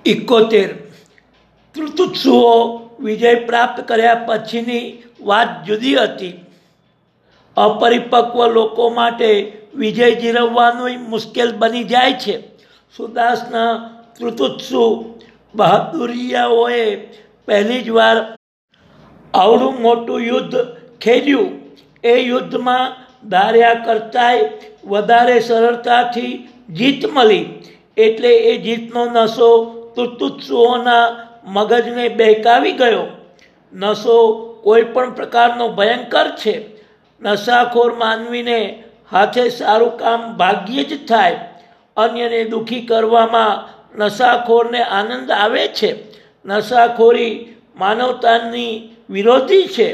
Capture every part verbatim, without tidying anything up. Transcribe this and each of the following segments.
ઇકોતેર તૃતુત્સુઓ વિજય પ્રાપ્ત કર્યા પછીની વાત જુદી હતી. અપરિપક્વ લોકો માટે વિજય જીરવવાનું મુશ્કેલ બની જાય છે. સુદાસના તૃતુત્સુ બહાદુરિયાઓએ પહેલી જ વાર આવડું મોટું યુદ્ધ ખેડ્યું. એ યુદ્ધમાં ધાર્યા કરતાંય વધારે સરળતાથી જીત મળી. એટલે એ જીતનો નશો તૃતુત્સુઓના મગજને બહેકાવી ગયો. નશો કોઈ પણ પ્રકારનો ભયંકર છે. નશાખોર માનવીને હાથે સારું કામ ભાગ્યે જ થાય. અન્યને દુઃખી કરવામાં નશાખોરને આનંદ આવે છે. નશાખોરી માનવતાની વિરોધી છે.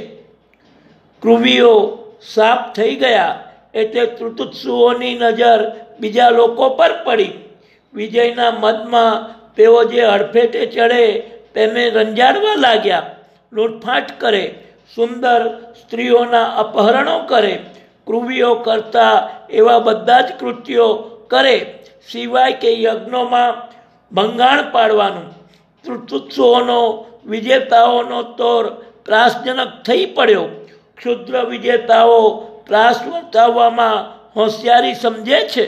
કૃમિઓ સાફ થઈ ગયા એટલે તૃતુત્સુઓની નજર બીજા લોકો પર પડી. વિજયના મદમાં તેઓ જે હડફેટે ચડે તેને રંજાડવા લાગ્યા. લૂંટફાટ કરે, સુંદર સ્ત્રીઓના અપહરણો કરે, કૃમિઓ કરતા એવા બધા જ કૃત્યો કરે, સિવાય કે યજ્ઞોમાં ભંગાણ પાડવાનું. તૃતુત્સુઓનો વિજેતાઓનો તોર ત્રાસજનક થઈ પડ્યો. ક્ષુદ્ર વિજેતાઓ ત્રાસ વર્તાવવામાં હોશિયારી સમજે છે.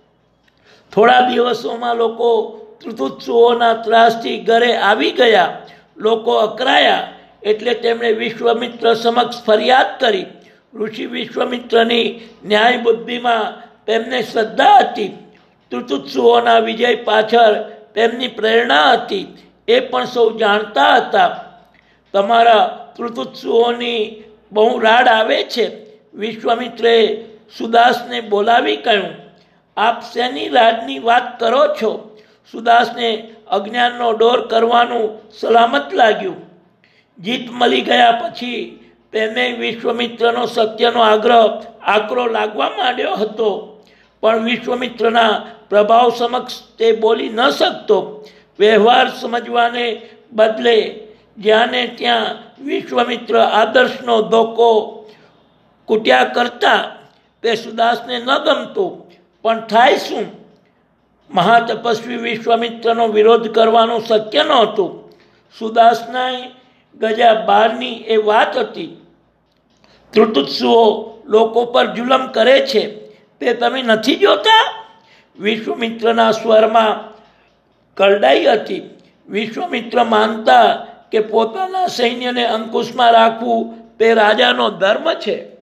થોડા દિવસોમાં લોકો તૃતુત્સુઓના ત્રાસથી ઘરે આવી ગયા. લોકો અકરાયા એટલે તેમણે વિશ્વામિત્ર સમક્ષ ફરિયાદ કરી. ઋષિ વિશ્વામિત્રની ન્યાય બુદ્ધિમાં તેમને શ્રદ્ધા હતી. તૃતુત્સુઓના વિજય પાછળ તેમની પ્રેરણા હતી એ પણ સૌ જાણતા હતા. તમારા તૃતુત્સુઓની બહુ રાડ આવે છે. વિશ્વામિત્રે સુદાસને બોલાવી કહ્યું, આપ શેની રાડની વાત કરો છો? સુદાસને અજ્ઞાનનો ડોર કરવાનું સલામત લાગ્યું. જીત મળી ગયા પછી તેને વિશ્વામિત્રનો સત્યનો આગ્રહ આકરો લાગવા માંડ્યો હતો. પણ વિશ્વામિત્રના પ્રભાવ સમક્ષ તે બોલી ન શકતો. વ્યવહાર સમજવાને બદલે જ્યાં ને ત્યાં વિશ્વામિત્ર આદર્શનો ધોકો કૂટ્યા કરતા તે સુદાસને ન ગમતું. પણ થાય શું? મહાતપસ્વી વિશ્વામિત્રનો વિરોધ કરવાનું શક્ય નહોતું. સુદાસના ગજા બારની એ વાત હતી. તૃતુત્સુઓ લોકો પર જુલમ કરે છે તે તમે નથી જોતા? વિશ્વામિત્રના સ્વરમાં કરડાઈ હતી. વિશ્વામિત્ર માનતા કે પોતાના સૈન્યને અંકુશમાં રાખવું તે રાજાનો ધર્મ છે.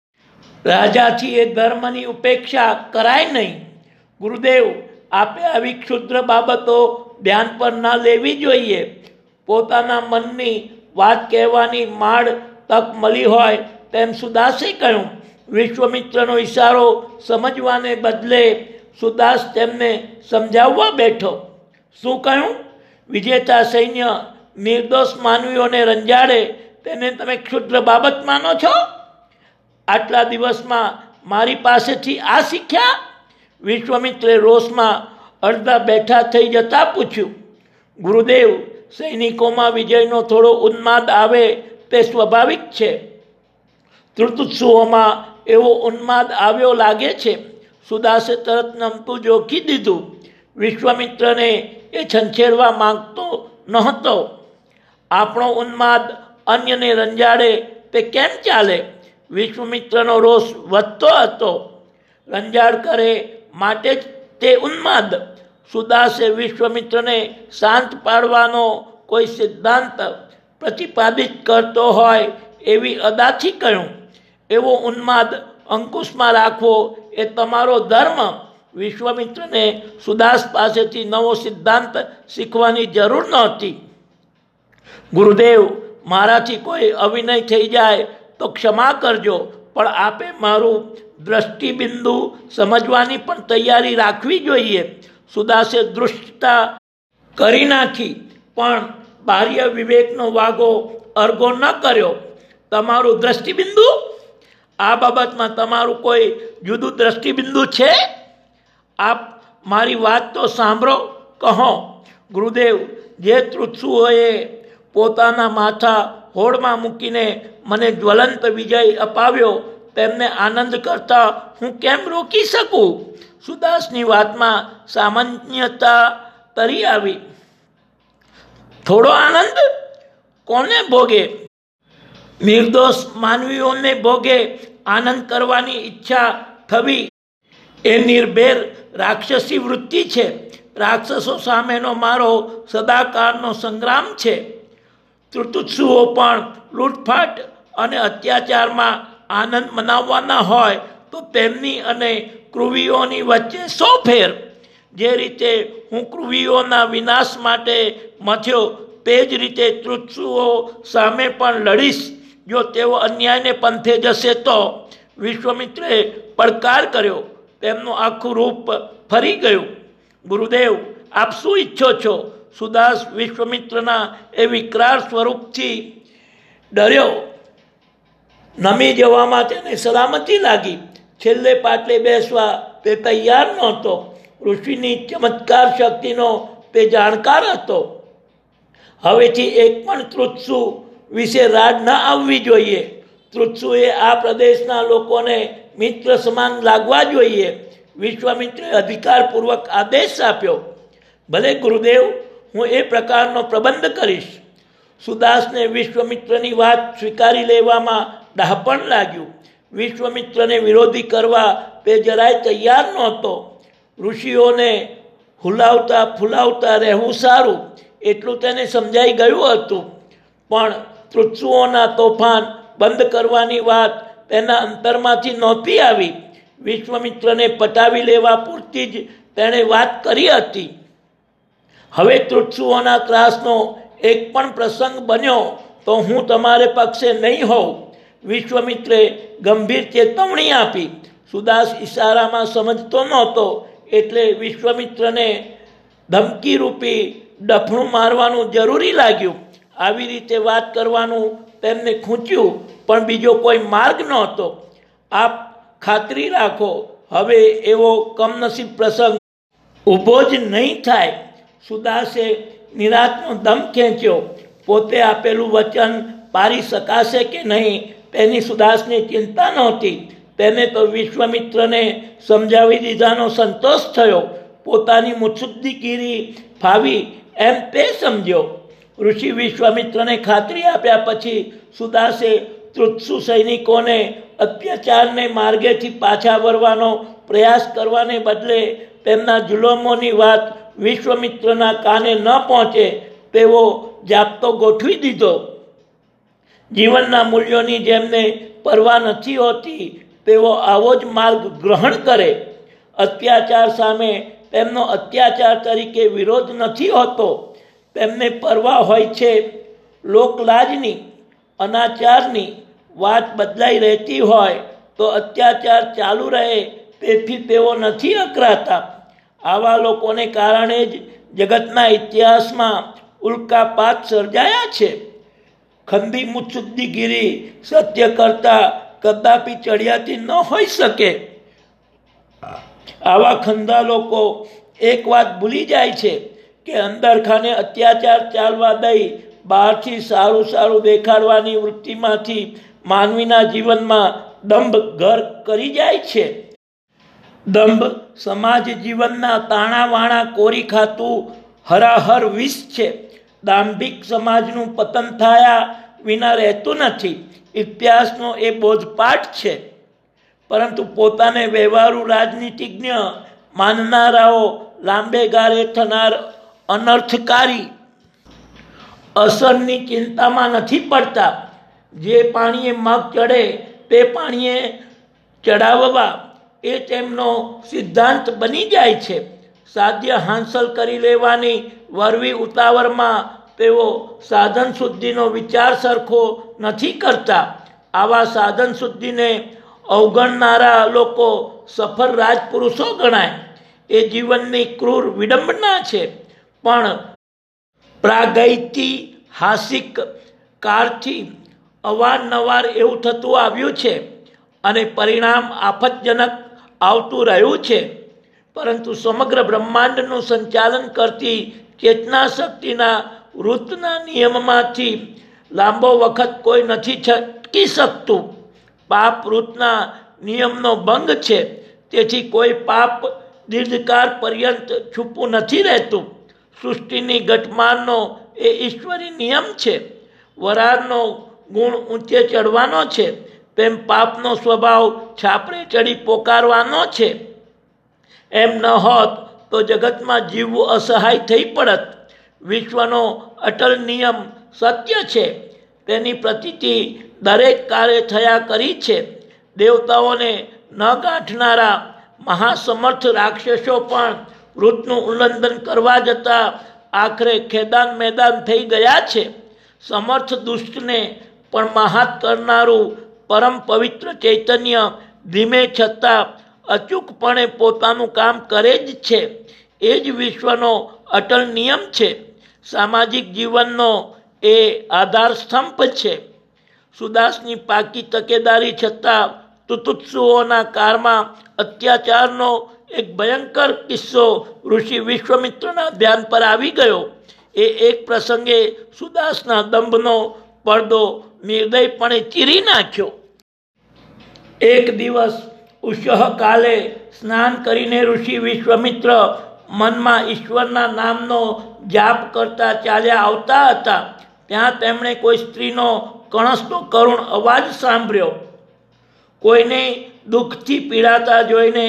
રાજાથી એ ધર્મની ઉપેક્ષા કરાય નહીં. ગુરુદેવ, આપે આવી ક્ષુદ્ર બાબતો ધ્યાન પર ના લેવી જોઈએ. પોતાના મનની વાત કહેવાની માડ તક મળી હોય તેમ સુદાસે કહ્યું. વિશ્વામિત્રનો ઈશારો સમજવાને બદલે સુદાસ તેમને સમજાવવા બેઠો. શું કહ્યું? વિજેતા સૈન્ય નિર્દોષ માનવીઓને રંજાડે તેને તમે ક્ષુદ્ર બાબત માનો છો? આટલા દિવસમાં મારી પાસેથી આ શીખ્યા? વિશ્વામિત્રે રોષમાં અડધા બેઠા થઈ જતા પૂછ્યું. ગુરુદેવ, સૈનિકોમાં વિજયનો થોડો ઉન્માદ આવે તે સ્વાભાવિક છે. તૃતુત્સુઓમાં એવો ઉન્માદ આવ્યો લાગે છે. સુદાસે તરત નમતું જોખી દીધું. વિશ્વામિત્રને એ છંછેડવા માંગતો નહોતો. આપણો ઉન્માદ અન્યને રંજાડે તે કેમ ચાલે? વિશ્વામિત્રનો રોષ વધતો હતો. રંજાડ કરે માટે જ તે ઉન્માદ. સુદાસે વિશ્વામિત્રને શાંત પાડવાનો કોઈ સિદ્ધાંત પ્રતિપાદિત કરતો હોય એવી અદાથી કહ્યું. એવો ઉન્માદ અંકુશમાં રાખવો એ તમારો ધર્મ. વિશ્વામિત્રને સુદાસ પાસેથી નવો સિદ્ધાંત શીખવાની જરૂર નહોતી. ગુરુદેવ, મારાથી કોઈ અવિનય થઈ જાય તો ક્ષમા કરજો, પણ આપે મારું દ્રષ્ટિબિંદુ સમજવાની પણ તૈયારી રાખવી જોઈએ. સુદાસે દૃષ્ટતા કરી નાખી પણ બાહ્ય વિવેકનો વાગો અરગો ન કર્યો. તમારું દ્રષ્ટિબિંદુ? આ બાબતમાં તમારું કોઈ જુદું દ્રષ્ટિબિંદુ છે? આપ મારી વાત તો સાંભળો, કહો. ગુરુદેવ, જે તૃત્સુઓએ પોતાના માથા હોડમાં મૂકીને મને જ્વલંત વિજય અપાવ્યો તેમને આનંદ કરતા હું કેમ રોકી શકું? સુદાસની વાતમાં સામાન્યતા તરી આવી. થોડો આનંદ કોને ભોગે? નિર્દોષ માનવીઓને ભોગે આનંદ કરવાની ઈચ્છા થવી એ નિર્ભેર રાક્ષસી વૃત્તિ છે. રાક્ષસો સામેનો મારો સદાકાળનો સંગ્રામ છે. ત્રુતુત્સુઓ પણ લૂંટફાટ અને અત્યાચારમાં આનંદ મનાવવાના હોય તો તેમની અને કૃવિઓની વચ્ચે સો ફેર. જે રીતે હું કૃવિઓના વિનાશ માટે મથ્યો તે જ રીતે ત્રુત્સુઓ સામે પણ લડીશ. જો તેઓ અન્યાયને પંથે જશે તો વિશ્વામિત્રે પડકાર કર્યો. તેમનું આખું રૂપ ફરી ગયું. ગુરુદેવ, આપ શું ઈચ્છો છો? સુદાસ વિશ્વામિત્રના એ વિકરાળ સ્વરૂપથી ડર્યો. નમી જવામાં તેને સલામતી લાગી. છેલ્લે પાટલે બેસવા તે તૈયાર નહોતો. ઋષિની ચમત્કાર શક્તિનો તે જાણકાર હતો. હવેથી એક પણ ત્રુત્સુ વિશે રાડ ન આવવી જોઈએ. ત્રુત્સુએ આ પ્રદેશના લોકોને મિત્ર સમાન લાગવા જોઈએ. વિશ્વામિત્રે અધિકારપૂર્વક આદેશ આપ્યો. ભલે ગુરુદેવ, હું એ પ્રકારનો પ્રબંધ કરીશ. સુદાસને વિશ્વામિત્રની વાત સ્વીકારી લેવામાં ડહાપણ લાગ્યું. વિશ્વામિત્રને વિરોધી કરવા તે જરાય તૈયાર નહોતો. ઋષિઓને હુલાવતા ફુલાવતા રહેવું સારું એટલું તેને સમજાઈ ગયું હતું, પણ ત્રુત્સુઓના તોફાન બંધ કરવાની વાત તેના અંતરમાંથી નહોતી આવી. વિશ્વામિત્રને પટાવી લેવા પૂરતી જ તેણે વાત કરી હતી. હવે ત્રુત્સુઓના ત્રાસનો એક પણ પ્રસંગ બન્યો તો હું તમારે પક્ષે નહીં હોઉં. વિશ્વામિત્રે ગંભીર ચેતવણી આપી. સુદાસ ઈશારામાં સમજતો નહોતો એટલે વિશ્વામિત્રને ધમકીરૂપી ડફણું મારવાનું જરૂરી લાગ્યું. આવી રીતે વાત કરવાનું તેમને ખૂંચ્યું, પણ બીજો કોઈ માર્ગ નહોતો. આપ ખાતરી રાખો, હવે એવો કમનસીબ પ્રસંગ ઊભો જ નહીં થાય. સુદાસે નિરાતનો દમ ખેંચ્યો. પોતે આપેલું વચન પારી શકાશે કે નહીં તેની સુદાસની ચિંતા નહોતી. તેને તો વિશ્વામિત્રને સમજાવી દીધાનો સંતોષ થયો. પોતાની મુત્સુદ્દીગીરી ફાવી એમ તે સમજ્યો. ઋષિ વિશ્વામિત્રને ખાતરી આપ્યા પછી સુદાસે ત્રુત્સુ સૈનિકોને અત્યાચારને માર્ગેથી પાછા વળવાનો પ્રયાસ કરવાને બદલે તેમના જુલમોની વાત વિશ્વામિત્રના કાને ન પહોંચે તેવો જાપ્તો ગોઠવી દીધો. જીવનના મૂલ્યોની જેમને પરવા નથી હોતી તેઓ આવો જ માર્ગ ગ્રહણ કરે. અત્યાચાર સામે તેમનો અત્યાચાર તરીકે વિરોધ નથી હોતો. તેમને પરવા હોય છે લોકલાજની, અનાચારની. વાત બદલાઈ રહેતી હોય તો અત્યાચાર ચાલુ રહે તેથી તેઓ નથી અકરાતા. આવા લોકોને કારણે જ જગતના ઇતિહાસમાં ઉલ્કાપાત સર્જાયા છે. ખંદી મુત્સુદ્દીગીરી સત્ય કરતા કદાપી ચડિયાતી ન હોઈ શકે. આવા ખંદા લોકો એક વાત ભૂલી જાય છે કે અંદરખાને અત્યાચાર ચાલવા દઈ બહારથી સારું સારું દેખાડવાની વૃત્તિમાંથી માનવીના જીવનમાં દંભ ઘર કરી જાય છે. દંભ સમાજ જીવનના તાણાવાણા કોરી ખાતું હરાહર વિષ છે. દાંભિક સમાજનું પતન થયા વિના રહેતું નથી. ઇતિહાસનો એ બોધપાઠ છે. પરંતુ પોતાને વ્યવહારુ રાજનીતિજ્ઞ માનનારાઓ લાંબે ગાળે થનાર અનર્થકારી અસરની ચિંતામાં નથી પડતા. જે પાણીએ મગ ચડે તે પાણીએ ચડાવવા એ તેમનો સિદ્ધાંત બની જાય છે. સાધ્ય હાંસલ કરી લેવાની વરવી ઉતાવળમાં તેઓ સાધન શુદ્ધિનો વિચાર સરખો નથી કરતા. આવા સાધન શુદ્ધિને અવગણનારા લોકો સફળ રાજપુરુષો ગણાય. એ જીવનની ક્રૂર વિડંબના છે. પણ પ્રાગૈતિહાસિક કાળથી અવારનવાર એવું થતું આવ્યું છે અને પરિણામ આફતજનક આવતું રહ્યું છે. પરંતુ સમગ્ર બ્રહ્માંડનું સંચાલન કરતી ચેતના શક્તિના વૃત્તના નિયમમાંથી લાંબો વખત કોઈ નથી છટકી શકતું. પાપ વૃત્તના નિયમનો ભંગ છે. તેથી કોઈ પાપ દીર્ઘકાળ પર્યંત છૂપું નથી રહેતું. સૃષ્ટિની ઘટમાળનો એ ઈશ્વરી નિયમ છે. વરાળનો ગુણ ઊંચે ચડવાનો છે, તેમ પાપનો સ્વભાવ છાપરે ચડી પોકારવાનો છે. એમ ન હોત તો જગતમાં જીવવું અસહાય થઈ પડત. વિશ્વનો અટલ નિયમ સત્ય છે, તેની પ્રતીતિ દરેક કાળે થયા કરી છે. દેવતાઓને ન ગાંઠનારા મહાસમર્થ રાક્ષસો પણ વૃત્તનું ઉલ્લંઘન કરવા જતાં આખરે ખેદાન મેદાન થઈ ગયા છે. સમર્થ દુષ્ટને પણ મહાત કરનારું પરમ પવિત્ર ચૈતન્ય ધીમે છતાં અચૂકપણે પોતાનું કામ કરે જ છે. એ જ વિશ્વનો અટલ નિયમ છે. સામાજિક જીવનનો એ આધાર સ્તંભ છે. સુદાસની પાકી તકેદારી છતાં તુતુત્સુઓના કાળમાં અત્યાચારનો એક ભયંકર કિસ્સો ઋષિ વિશ્વામિત્રના ધ્યાન પર આવી ગયો. એ એક પ્રસંગે સુદાસના દંભનો પડદો નિર્દયપણે ચીરી નાખ્યો. એક દિવસ ઉષઃ કાલે સ્નાન કરીને ઋષિ વિશ્વામિત્ર મનમાં ઈશ્વરના નામનો જાપ કરતા ચાલ્યા આવતા હતા. ત્યાં તેમણે કોઈ સ્ત્રીનો કણસતો કરુણ અવાજ સાંભળ્યો. કોઈને દુઃખથી પીડાતા જોઈને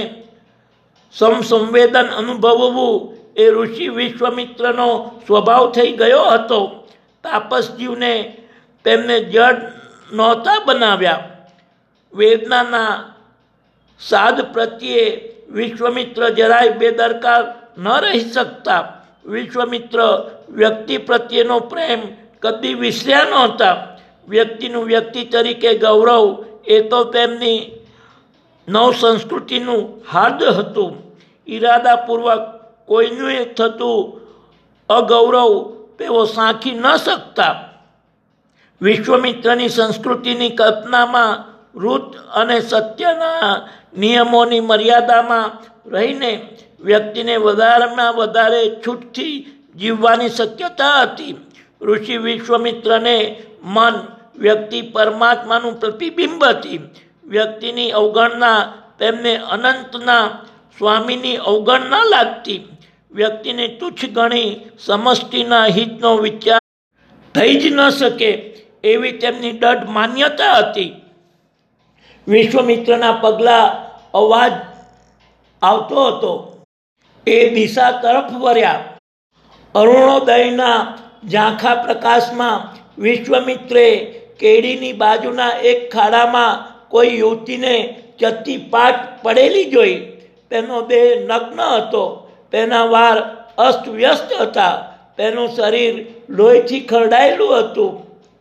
સમસંવેદન અનુભવવું એ ઋષિ વિશ્વામિત્રનો સ્વભાવ થઈ ગયો હતો. તાપસજીવને તેમને જડ નહોતા બનાવ્યા. વેદનાના સાદ પ્રત્યે વિશ્વામિત્ર જરાય બેદરકાર ન રહી શકતા. વિશ્વામિત્ર વ્યક્તિ પ્રત્યેનો પ્રેમ કદી વિસર્યા નહોતા. વ્યક્તિનું વ્યક્તિ તરીકે ગૌરવ એ તો તેમની નવ સંસ્કૃતિનું હાર્દ હતું. ઈરાદાપૂર્વક કોઈનું થતું અગૌરવ તેઓ સાંખી ન શકતા. વિશ્વામિત્રની સંસ્કૃતિની કલ્પનામાં ઋત અને સત્યના નિયમોની મર્યાદામાં રહીને વ્યક્તિને વધારેમાં વધારે છૂટથી જીવવાની શક્યતા હતી. ઋષિ વિશ્વામિત્રને મન વ્યક્તિ પરમાત્માનું પ્રતિબિંબ હતી. વ્યક્તિની અવગણના તેમને અનંતના સ્વામીની અવગણના લાગતી. વ્યક્તિને તુચ્છ ગણી સમષ્ટિના હિતનો વિચાર થઈ જ ન શકે એવી તેમની દઢ માન્યતા હતી. વિશ્વામિત્રના પગલા અવાજ આવતો હતો એ દિશા તરફ વર્યા. અરુણોદયના ઝાંખા પ્રકાશમાં વિશ્વામિત્રે કેડીની બાજુના એક ખાડામાં કોઈ યુવતીને ચત્તી પાટ પડેલી જોઈ. તેનો દેહ નગ્ન હતો. તેના વાળ અસ્તવ્યસ્ત હતા. તેનું શરીર લોહીથી ખરડાયેલું હતું.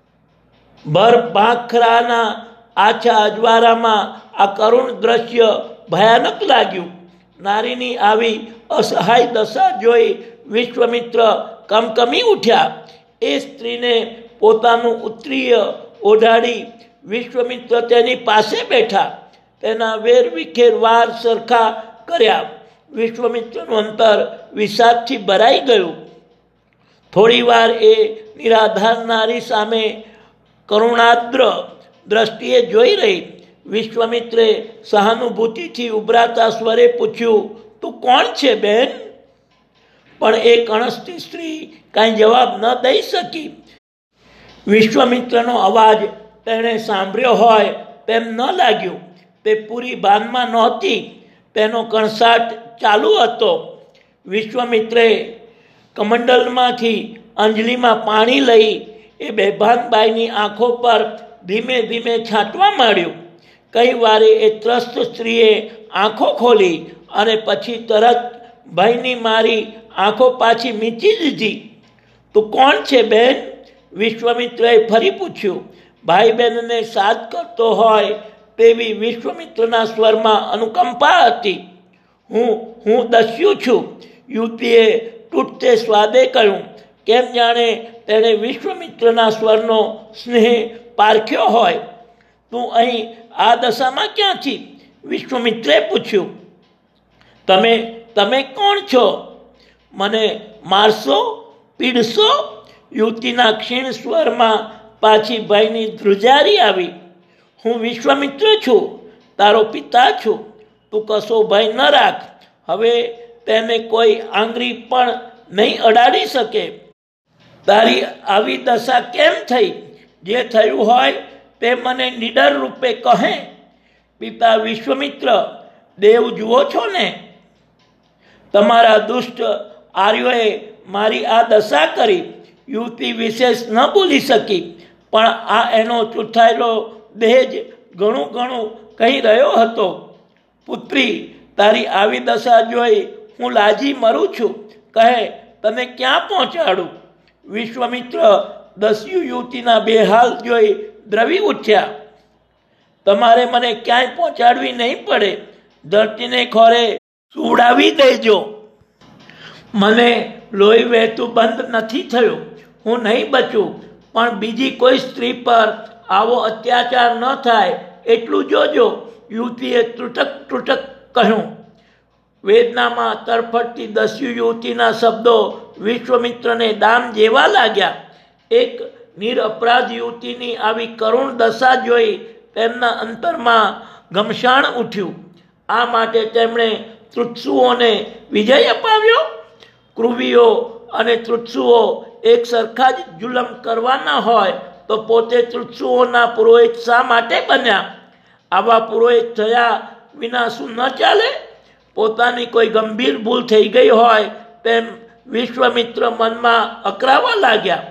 ભર ભાખરાના આછા અજવાળામાં આ કરુણ દ્રશ્ય ભયાનક લાગ્યું. નારીની આવી અસહાય દશા જોઈ વિશ્વામિત્ર કમકમી ઉઠ્યા. એ સ્ત્રીને પોતાનું ઉત્તરીય ઓઢાડી વિશ્વામિત્ર તેની પાસે બેઠા. તેના વેરવિખેર વાર સરખા કર્યા. વિશ્વામિત્રનું અંતર વિષાદથી ભરાઈ ગયું. થોડી વાર એ નિરાધાર નારી સામે કરુણાદ્ર દ્રષ્ટિએ જોઈ રહી. વિશ્વામિત્રે સહાનુભૂતિથી ઉભરાતા સ્વરે પૂછ્યું, તું કોણ છે બેન? પણ એ કણસતી સ્ત્રી કાંઈ જવાબ ન દઈ શકી. વિશ્વામિત્રનો અવાજ તેણે સાંભળ્યો હોય તેમ ન લાગ્યું. તે પૂરી ભાનમાં નહોતી. તેનો કણસાટ ચાલુ હતો. વિશ્વામિત્રે કમંડલમાંથી અંજલિમાં પાણી લઈ એ બેભાનબાઈની આંખો પર ધીમે ધીમે છાંટવા માંડ્યું. કઈ વારે એ ત્રસ્ત સ્ત્રીએ આંખો ખોલી અને પછી તરત ભયની મારી આંખો પાછી મીચી દીધી. તું કોણ છે બેન? વિશ્વામિત્રએ ફરી પૂછ્યું. ભાઈ બહેનને સાદ કરતો હોય તેવી વિશ્વામિત્રના સ્વરમાં અનુકંપા હતી. હું હું દસ્યુ છું, યુવતીએ તૂટતે સ્વાદે કહ્યું. કેમ જાણે તેણે વિશ્વામિત્રના સ્વરનો સ્નેહ પારખ્યો હોય. તું અહીં આ દશામાં ક્યાંથી? વિશ્વામિત્રે પૂછ્યું. તમે તમે કોણ છો? મને મારશો, પીડશો? યુવતીના ક્ષીણ સ્વરમાં પાછી ભયની ધ્રુજારી આવી. હું વિશ્વામિત્ર છું, તારો પિતા છું. તું કશો ભય ન રાખ. હવે તેને કોઈ આંગળી પણ નહીં અડાડી શકે. તારી આવી દશા કેમ થઈ? જે થયું હોય તે મને નિડર રૂપે કહે. પિતા વિશ્વામિત્ર, દેવ જુઓ છો ને, તમારા દુષ્ટ આર્યોએ મારી આ દશા કરી. યુવતી વિશેષ ન બોલી શકી, પણ આ એનો ચૂથાયેલો દેહ જ ઘણું ઘણું કહી રહ્યો હતો. પુત્રી, તારી આવી દશા જોઈ હું લાજી મરું છું. કહે, તને ક્યાં પહોંચાડું? વિશ્વામિત્ર દસ્યુ યુવતીના બે હાલ જોઈ દ્રવી ઉઠ્યા. તમારે મને ક્યાંય પહોંચાડવી નહીં પડે. ધરતીને ખોરે સુવડાવી દેજો. મને લોહી વહેતું બંધ નથી થયું. હું નહીં બચું, પણ બીજી કોઈ સ્ત્રી પર આવો અત્યાચાર ન થાય એટલું જોજો. યુવતીએ તૂટક તૂટક કહ્યું. વેદનામાં તરફડતી દસ્યુ યુવતીના શબ્દો વિશ્વામિત્રને દામ જેવા લાગ્યા. એક નિરપરાધ યુવતીની આવી કરુણ દશા જોઈ તેમના અંતરમાં ઘમસાણ ઉઠ્યું. આ માટે તેમણે તૃત્સુઓને વિજય અપાવ્યો. કૃવિઓ અને તૃત્સુઓ એક સરખા જ જુલમ કરવાના હોય તો પોતે તૃત્સુઓના પુરોહિત શા માટે બન્યા? આવા પુરોહિત થયા વિના શું ન ચાલે? પોતાની કોઈ ગંભીર ભૂલ થઈ ગઈ હોય તેમ વિશ્વામિત્ર મનમાં અકરાવા લાગ્યા.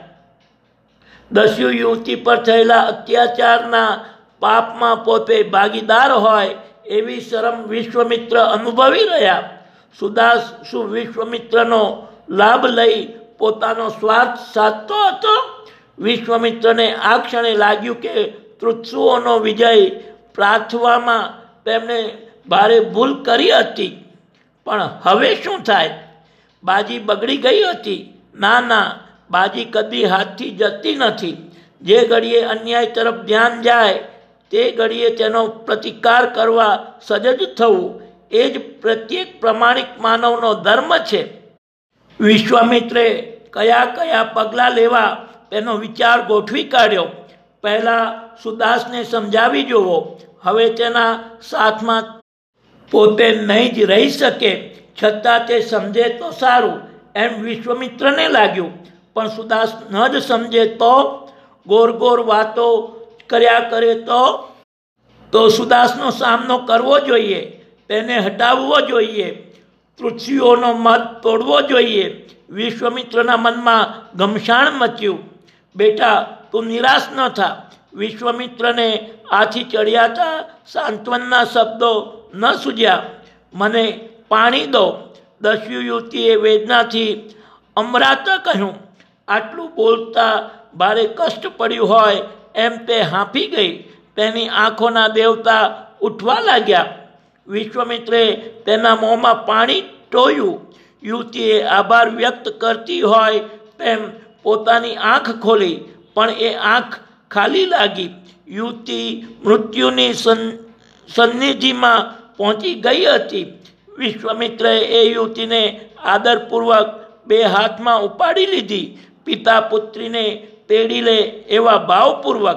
દસ્યુ યુવતી પર થયેલા અત્યાચારના પાપમાં પોતે ભાગીદાર હોય એવી શરમ વિશ્વામિત્ર અનુભવી રહ્યા. સુદાસ શું વિશ્વામિત્રનો લાભ લઈ પોતાનો સ્વાર્થ સાધતો હતો? વિશ્વામિત્રને આ ક્ષણે લાગ્યું કે તૃત્સુઓનો વિજય પ્રાર્થવામાં તેમણે ભારે ભૂલ કરી હતી. પણ હવે શું થાય? બાજી બગડી ગઈ હતી. ના ના, બાજી કદી હાથથી જતી નથી. જે ઘડીએ અન્યાય તરફ ધ્યાન જાય તે ઘડીએ તેનો પ્રતિકાર કરવા સજજ થવું એ જ પ્રત્યેક પ્રમાણિક માનવનો ધર્મ છે. વિશ્વામિત્રે કયા કયા પગલાં લેવા તેનો વિચાર ગોઠવી કાઢ્યો. પહેલાં સુદાસને સમજાવી જોવો. હવે તેના સાથમાં પોતે નહીં જ રહી શકે, છતાં તે સમજે તો સારું એમ વિશ્વામિત્રને લાગ્યું. પણ સુદાસ ન જ સમજે તો? ગોર ગોર વાતો કર્યા કરે તો? તો સુદાસનો સામનો કરવો જોઈએ, તેને હટાવવો જોઈએ, તૃત્સુઓનો મત તોડવો જોઈએ. વિશ્વામિત્રના મનમાં ઘમસાણ મચ્યું. બેટા, તું નિરાશ ન થા. વિશ્વામિત્રને આથી ચડિયાતા સાંત્વનના શબ્દો ન સૂજ્યા. મને પાણી દો. દસ્યુ યુવતીએ વેદનાથી અમરાતા કહ્યું. આટલું બોલતા ભારે કષ્ટ પડ્યું હોય એમ તે હાંફી ગઈ. તેની આંખોના દેવતા ઉઠવા લાગ્યા. વિશ્વામિત્રે તેના મોંમાં પાણી ટોયું. યુવતીએ આભાર વ્યક્ત કરતી હોય તેમ પોતાની આંખ ખોલી, પણ એ આંખ ખાલી લાગી. યુવતી મૃત્યુની સન્નિધિમાં પહોંચી ગઈ હતી. વિશ્વામિત્રએ એ યુવતીને આદરપૂર્વક બે હાથમાં ઉપાડી લીધી. પિતા પુત્રીને તેડી લે એવા ભાવપૂર્વક.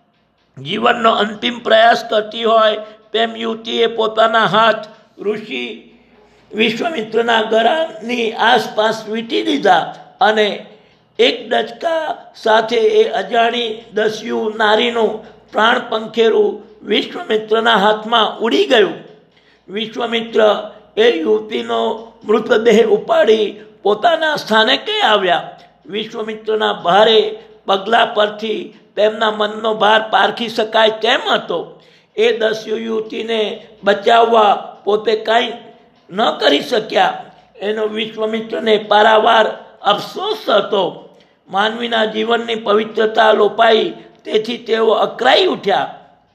જીવનનો અંતિમ પ્રયાસ કરતી હોય તેમ યુવતીએ પોતાના હાથ ઋષિ વિશ્વામિત્રના ગળાની આસપાસ વીંટી દીધા અને એક ડચકા સાથે એ અજાણી દસ્યુ નારીનું પ્રાણ પંખેરું વિશ્વામિત્રના હાથમાં ઉડી ગયું. વિશ્વામિત્ર એ યુવતીનો મૃતદેહ ઉપાડી પોતાના સ્થાનકે આવ્યા. વિશ્વામિત્રના ભારે પગલાં પરથી તેમના મનનો ભાર પારખી શકાય તેમ હતો. એ દસ્યુ યુવતીને બચાવવા પોતે કાંઈ ન કરી શક્યા એનો વિશ્વામિત્રને પારાવાર અફસોસ હતો. માનવીના જીવનની પવિત્રતા લોપાઈ, તેથી તેઓ અકરાઈ ઉઠ્યા.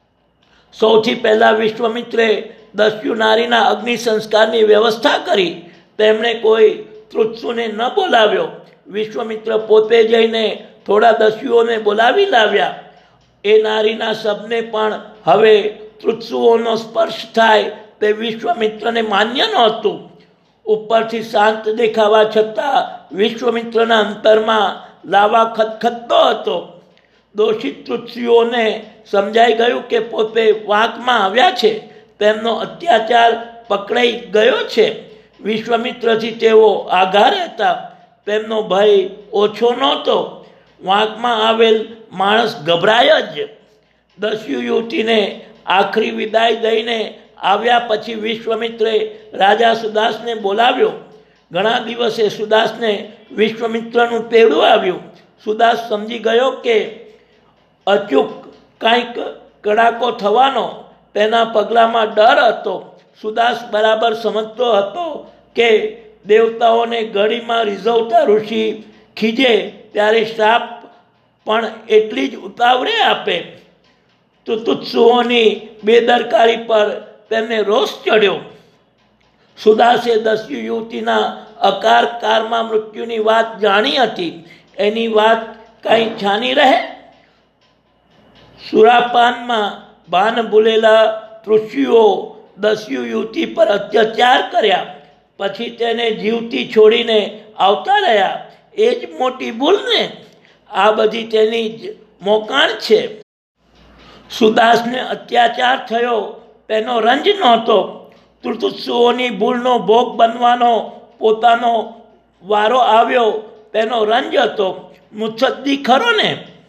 સૌથી પહેલાં વિશ્વામિત્રે દસ્યુ નારીના અગ્નિ સંસ્કારની વ્યવસ્થા કરી. તેમણે કોઈ તૃત્સુને ન બોલાવ્યો. વિશ્વામિત્ર પોતે જઈને થોડા દસ્યુઓને બોલાવી લાવ્યા. એ નારીના શબને પણ હવે તૃત્સુઓનો સ્પર્શ થાય તે વિશ્વામિત્રને માન્ય નહોતું. ઉપરથી શાંત દેખાવા છતાં વિશ્વામિત્રના અંતરમાં લાવા ખતખતતો હતો. દોષિત તૃત્સુઓને સમજાઈ ગયું કે પોતે વાંકમાં આવ્યા છે, તેમનો અત્યાચાર પકડાઈ ગયો છે. વિશ્વામિત્રથી તેઓ આઘા હતા. તેમનો ભય ઓછો નહોતો. વાંકમાં આવેલ માણસ ગભરાય જ. દસ્યુ યુવતીને આખરી વિદાય દઈને આવ્યા પછી વિશ્વામિત્રે રાજા સુદાસને બોલાવ્યો. ઘણા દિવસે સુદાસને વિશ્વામિત્રનું તેડું આવ્યું. સુદાસ સમજી ગયો કે અચૂક કાંઈક કડાકો થવાનો તેના પગલામાં ડર હતો. સુદાસ બરાબર સમજતો હતો કે દેવતાઓને ગળીમાં રીઝવતા ઋષિ ખીજે ત્યારે શ્રાપ પણ એટલી જ ઉતાવળે આપે. તુતુત્સુઓની બેદરકારી પર તેમને રોષ ચડ્યો. સુદાસે દસ્યુ યુવતીના અકાર કારમાં મૃત્યુની વાત જાણી હતી. એની વાત કાંઈ છાની રહે? સુરાપાનમાં ભાન ભૂલેલા ઋષિઓ દસ્યુ યુવતી પર અત્યાચાર કર્યા, પછી તેને જીવતી છોડીને આવતા રહ્યા. એ જ મોટી ભૂલ ને? આ બધી તેની જ મોકાણ છે. સુદાસને અત્યાચાર થયો તેનો રંજ નહોતો. તુતુત્સુઓની ભૂલનો ભોગ બનવાનો પોતાનો વારો આવ્યો તેનો રંજ હતો. મુત્સદ્દી ખરો ને?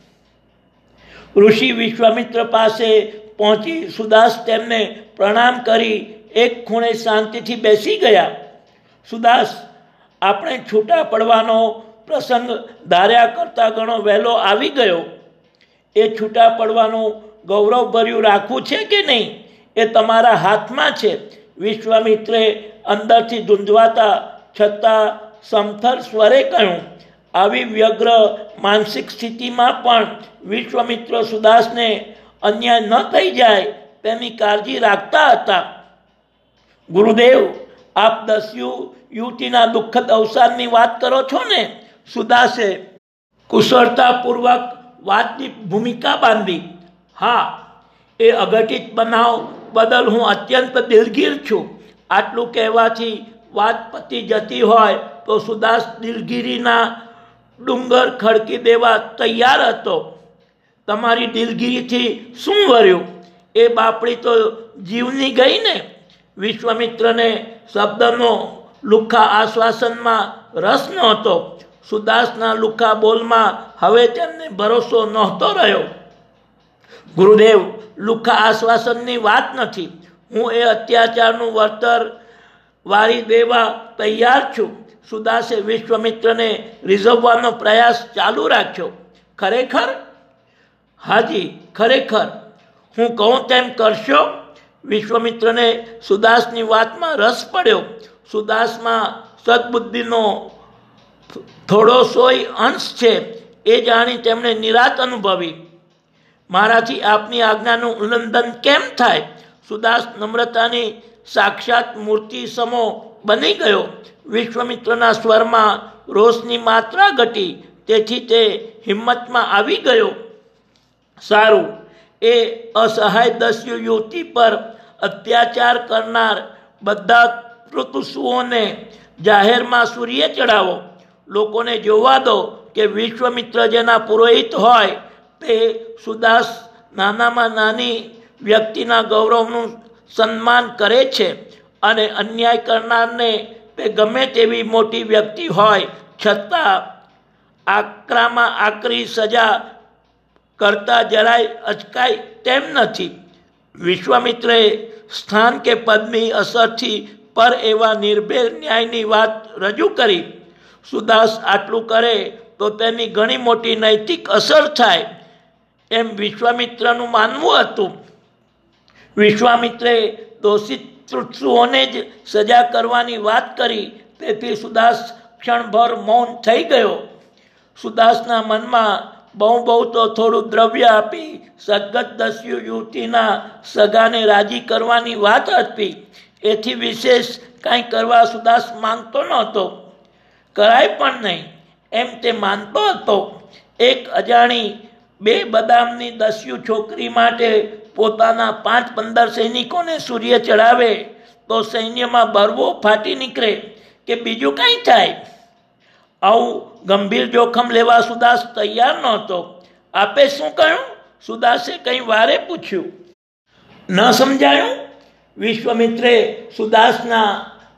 ઋષિ વિશ્વામિત્ર પાસે પહોંચી સુદાસ તેમને પ્રણામ કરી એક ખૂણે શાંતિથી બેસી ગયા. સુદાસ, આપણે છૂટા પડવાનો પ્રસંગ ધાર્યા કરતાં ઘણો વહેલો આવી ગયો. એ છૂટા પડવાનું ગૌરવભર્યું રાખવું છે કે નહીં એ તમારા હાથમાં છે. વિશ્વામિત્રે અંદરથી ધૂંધવાતા છતાં સમથર સ્વરે કહ્યું. આવી વ્યગ્ર માનસિક સ્થિતિમાં પણ વિશ્વામિત્ર સુદાસને અન્યાય ન થઈ જાય તેની કાળજી રાખતા હતા. ગુરુદેવ, આપ દસ્યુ યુવતીના દુઃખદ અવસાનની વાત કરો છો ને? સુદાસે કુશળતાપૂર્વક વાતની ભૂમિકા બાંધી. હા, એ અઘટિત બનાવ બદલ હું અત્યંત દિલગીર છું. આટલું કહેવાથી વાત પતી જતી હોય તો સુદાસ દિલગીરીના ડુંગર ખડકી દેવા તૈયાર હતો. તમારી દિલગીરીથી શું વર્યું? એ બાપડી તો જીવની ગઈ ને? વિશ્વામિત્રને શબ્દનો લુખ્ખા આશ્વાસનમાં રસ નહોતો. સુદાસના લુખ્ખા બોલમાં હવે તેમને ભરોસો નહોતો રહ્યો. ગુરુદેવ, લુખ્ખા આશ્વાસનની વાત નથી. હું એ અત્યાચારનું વળતર વારી દેવા તૈયાર છું. સુદાસે વિશ્વામિત્રને રીઝવવાનો પ્રયાસ ચાલુ રાખ્યો. ખરેખર? હાજી, ખરેખર. હું કહું તેમ કરશો? વિશ્વામિત્રને સુદાસની વાતમાં રસ પડ્યો. સુદાસમાં સદબુદ્ધિનો થોડો સોય અંશ છે એ જાણી તેમણે નિરાત અનુભવી. મારાથી આપની આજ્ઞાનું ઉલ્લંઘન કેમ થાય? સુદાસ નમ્રતાની સાક્ષાત મૂર્તિ સમો બની ગયો. વિશ્વામિત્રના સ્વરમાં રોષની માત્રા ઘટી, તેથી તે હિંમતમાં આવી ગયો. સારું, એ અસહાય દસ્યુ યુવતી પર અત્યાચાર કરનાર બધા તુતુત્સુઓને જાહેરમાં સૂર્ય ચડાવો. લોકોને જોવા દો કે વિશ્વામિત્ર જેના પુરોહિત હોય તે સુદાસ નાનામાં નાની વ્યક્તિના ગૌરવનું સન્માન કરે છે અને અન્યાય કરનારને તે ગમે તેવી મોટી વ્યક્તિ હોય છતાં આકરામાં આકરી સજા કરતા જરાય અચકાય તેમ નથી. વિશ્વામિત્રે સ્થાન કે પદની અસરથી પર એવા નિર્ભય ન્યાયની વાત રજૂ કરી. સુદાસ આટલું કરે તો તેની ઘણી મોટી નૈતિક અસર થાય એમ વિશ્વામિત્રનું માનવું હતું. વિશ્વામિત્રે દોષિત તુતુત્સુઓને જ સજા કરવાની વાત કરી, તેથી સુદાસ ક્ષણભર મૌન થઈ ગયો. સુદાસના મનમાં બહુ બહુ તો થોડું દ્રવ્ય આપી સદગત દસ્યુ યુવતીના સગાને રાજી કરવાની વાત હતી. એથી વિશેષ કાંઈ કરવા સુદાસ માંગતો નહોતો. કરાય પણ નહીં એમ તે માનતો હતો. એક અજાણી બે બદામની દસ્યુ છોકરી માટે પોતાના પાંચ પંદર સૈનિકોને સૂર્ય ચડાવે તો સૈન્યમાં બરવો ફાટી નીકળે કે બીજું કાંઈ થાય. આવું ગંભીર જોખમ લેવા સુદાસ તૈયાર નહોતો. આપે શું કહ્યું? સુદાસે કંઈ વારે પૂછ્યું. ન સમજાયું? વિશ્વામિત્રે સુદાસના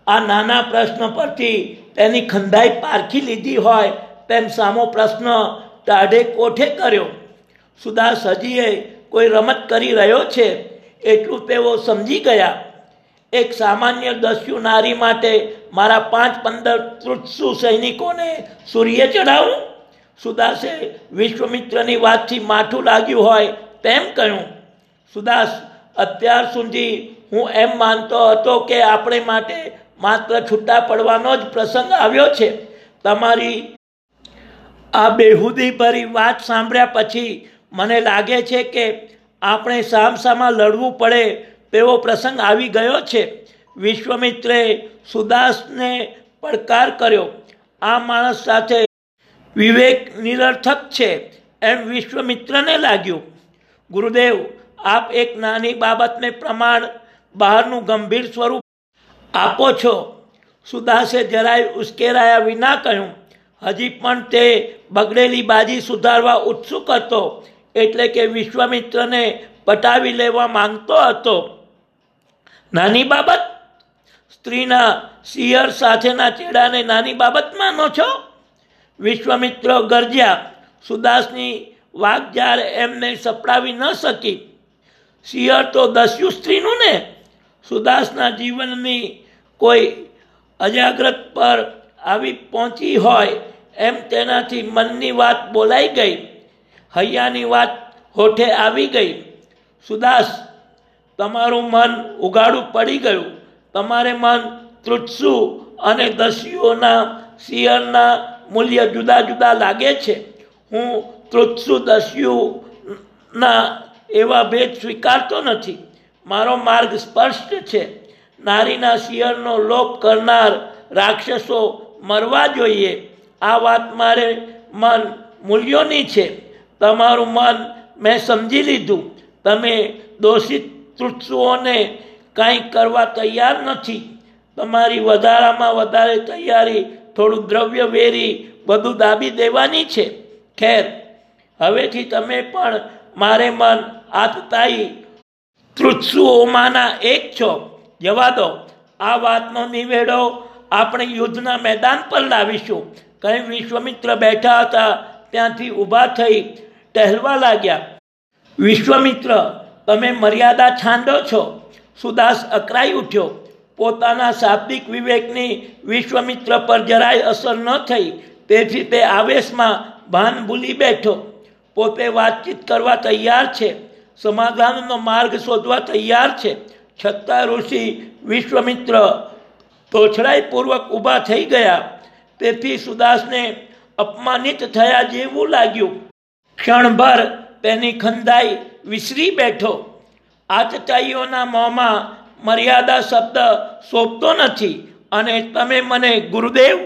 આ નાના પ્રશ્ન પરથી તેની ખંધાઈ પારખી લીધી હોય તેમ સામો પ્રશ્ન ટાઢે કોઠે કર્યો. સુદાસ હજીએ કોઈ રમત કરી રહ્યો છે એટલું તેઓ સમજી ગયા. એક સામાન્ય દસ્યુ નારી માટે મારા પાંચ પંદર તૃત્સુ સૈનિકોને સૂર્ય ચડાવું? સુદાસે વિશ્વમિત્રની વાતથી માઠું લાગ્યું હોય તેમ કહ્યું. સુદાસ, અત્યાર સુધી હું એમ માનતો હતો કે આપણે માટે માત્ર છૂટા પડવાનો જ પ્રસંગ આવ્યો છે. તમારી આ બેહુદી ભરી વાત સાંભળ્યા પછી મને લાગે છે કે આપણે સામસામા લડવું પડે તેવો પ્રસંગ આવી ગયો છે. વિશ્વમિત્રે સુદાસને પડકાર કર્યો. આ માણસ સાથે વિવેક નિરર્થક છે એમ વિશ્વમિત્રને લાગ્યું. ગુરુદેવ, આપ એક નાની બાબતને પ્રમાણ બહારનું ગંભીર સ્વરૂપ આપો છો. સુદાસે જરાય ઉશ્કેરાયા વિના કહ્યું. હજી પણ તે બગડેલી બાજી સુધારવા ઉત્સુક હતો, એટલે કે વિશ્વામિત્રને પટાવી લેવા માંગતો હતો. નાની બાબત? સ્ત્રીના શિયર સાથેના ચેડાને નાની બાબત માનો છો? વિશ્વામિત્ર ગરજ્યા. સુદાસની વાગજાર એમને સપડાવી ન શકી. શિયર તો દસ્યુ સ્ત્રીનું ને? સુદાસના જીવનની કોઈ અજાગ્રત પર આવી પહોંચી હોય એમ તેનાથી મનની વાત બોલાઈ ગઈ. હૈયાની વાત હોઠે આવી ગઈ. સુદાસ, તમારું મન ઉગાડું પડી ગયું. તમારે મન તૃત્સુ અને દસ્યુઓના શિયરના મૂલ્ય જુદા જુદા લાગે છે. હું તૃત્સુ દસ્યુના એવા ભેદ સ્વીકારતો નથી. મારો માર્ગ સ્પષ્ટ છે. નારીના શિયરનો લોપ કરનાર રાક્ષસો મરવા જોઈએ. આ વાત મારે મન મૂલ્યોની છે. તમારું મન મેં સમજી લીધું. તમે દોષિત તૃત્સુઓને કાંઈ કરવા તૈયાર નથી. તમારી વધારામાં વધારે તૈયારી થોડું દ્રવ્ય વેરી બધું દાબી દેવાની છે. ખેર, હવેથી તમે પણ મારે મન આતતાઈ તૃત્સુઓમાંના એક છો. જવા દો. આ વાતનો નિવેડો આપણે યુદ્ધના મેદાન પર લાવીશું. કંઈ વિશ્વમિત્ર બેઠા હતા ત્યાંથી ઊભા થઈ ટહેલવા લાગ્યા. વિશ્વમિત્ર, તમે મર્યાદા છાંડો છો. સુદાસ અકરાઈ ઉઠ્યો. પોતાના શાબ્દિક વિવેકની વિશ્વમિત્ર પર જરાય અસર ન થઈ, તેથી તે આવેશમાં ભાન ભૂલી બેઠો. પોતે વાતચીત કરવા તૈયાર છે, સમાધાનનો માર્ગ શોધવા તૈયાર છે, છતાં ઋષિ વિશ્વમિત્ર તોછડાઈપૂર્વક ઊભા થઈ ગયા. તેથી સુદાસને અપમાનિત થયા જેવું લાગ્યું. ક્ષણભર તેની ખંધાઈ વિસરી બેઠો. આતતાઈઓના મોંમાં મર્યાદા શબ્દ શોભતો નથી, અને તમે મને ગુરુદેવ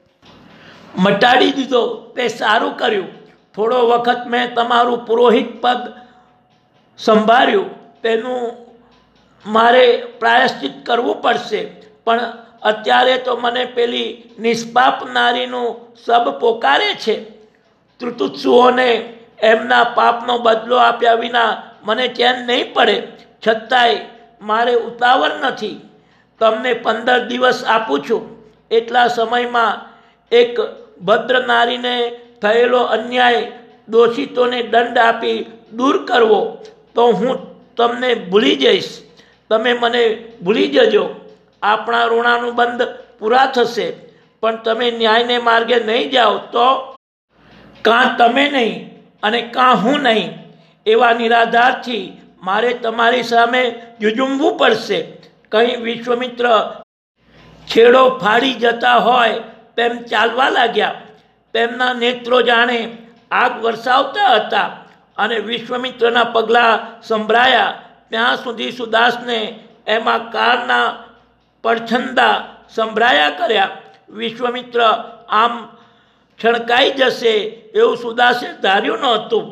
મટાડી દીધો તે સારું કર્યું. થોડો વખત મેં તમારું પુરોહિત પદ સંભાળ્યું. તેનું મારે પ્રાયશ્ચિત કરવું પડશે, પણ અત્યારે તો મને પેલી નિષ્પાપ નારીનું સબ પોકારે છે. તૃતુત્સુઓને એમના પાપનો બદલો આપ્યા વિના મને ચેન નહીં પડે. છતાંય મારે ઉતાવળ નથી. તમને પંદર દિવસ આપું છું. એટલા સમયમાં એક ભદ્ર નારીને થયેલો અન્યાય દોષિતોને દંડ આપી દૂર કરવો તો હું તમને ભૂલી જઈશ. તમે મને ભૂલી જજો. આપણા ઋણાનુબંધ પૂરા થશે. પણ તમે ન્યાયને માર્ગે નહીં જાઓ તો કાં તમે નહીં અને કાં હું નહીં. એવા નિરાધારથી મારે તમારી સામે જુજુમવું પડશે. કંઈ વિશ્વમિત્ર છેડો ફાડી જતા હોય તેમ ચાલવા લાગ્યા. તેમના નેત્રો જાણે આગ વરસાવતા હતા, અને વિશ્વમિત્રના પગલાં સંભળાયા ત્યાં સુધી સુદાસને એમાં કારના પડછંદા સંભળાયા કર્યા. વિશ્વમિત્ર આમ છણકાઈ જશે એવું સુદાસે ધાર્યું નહોતું.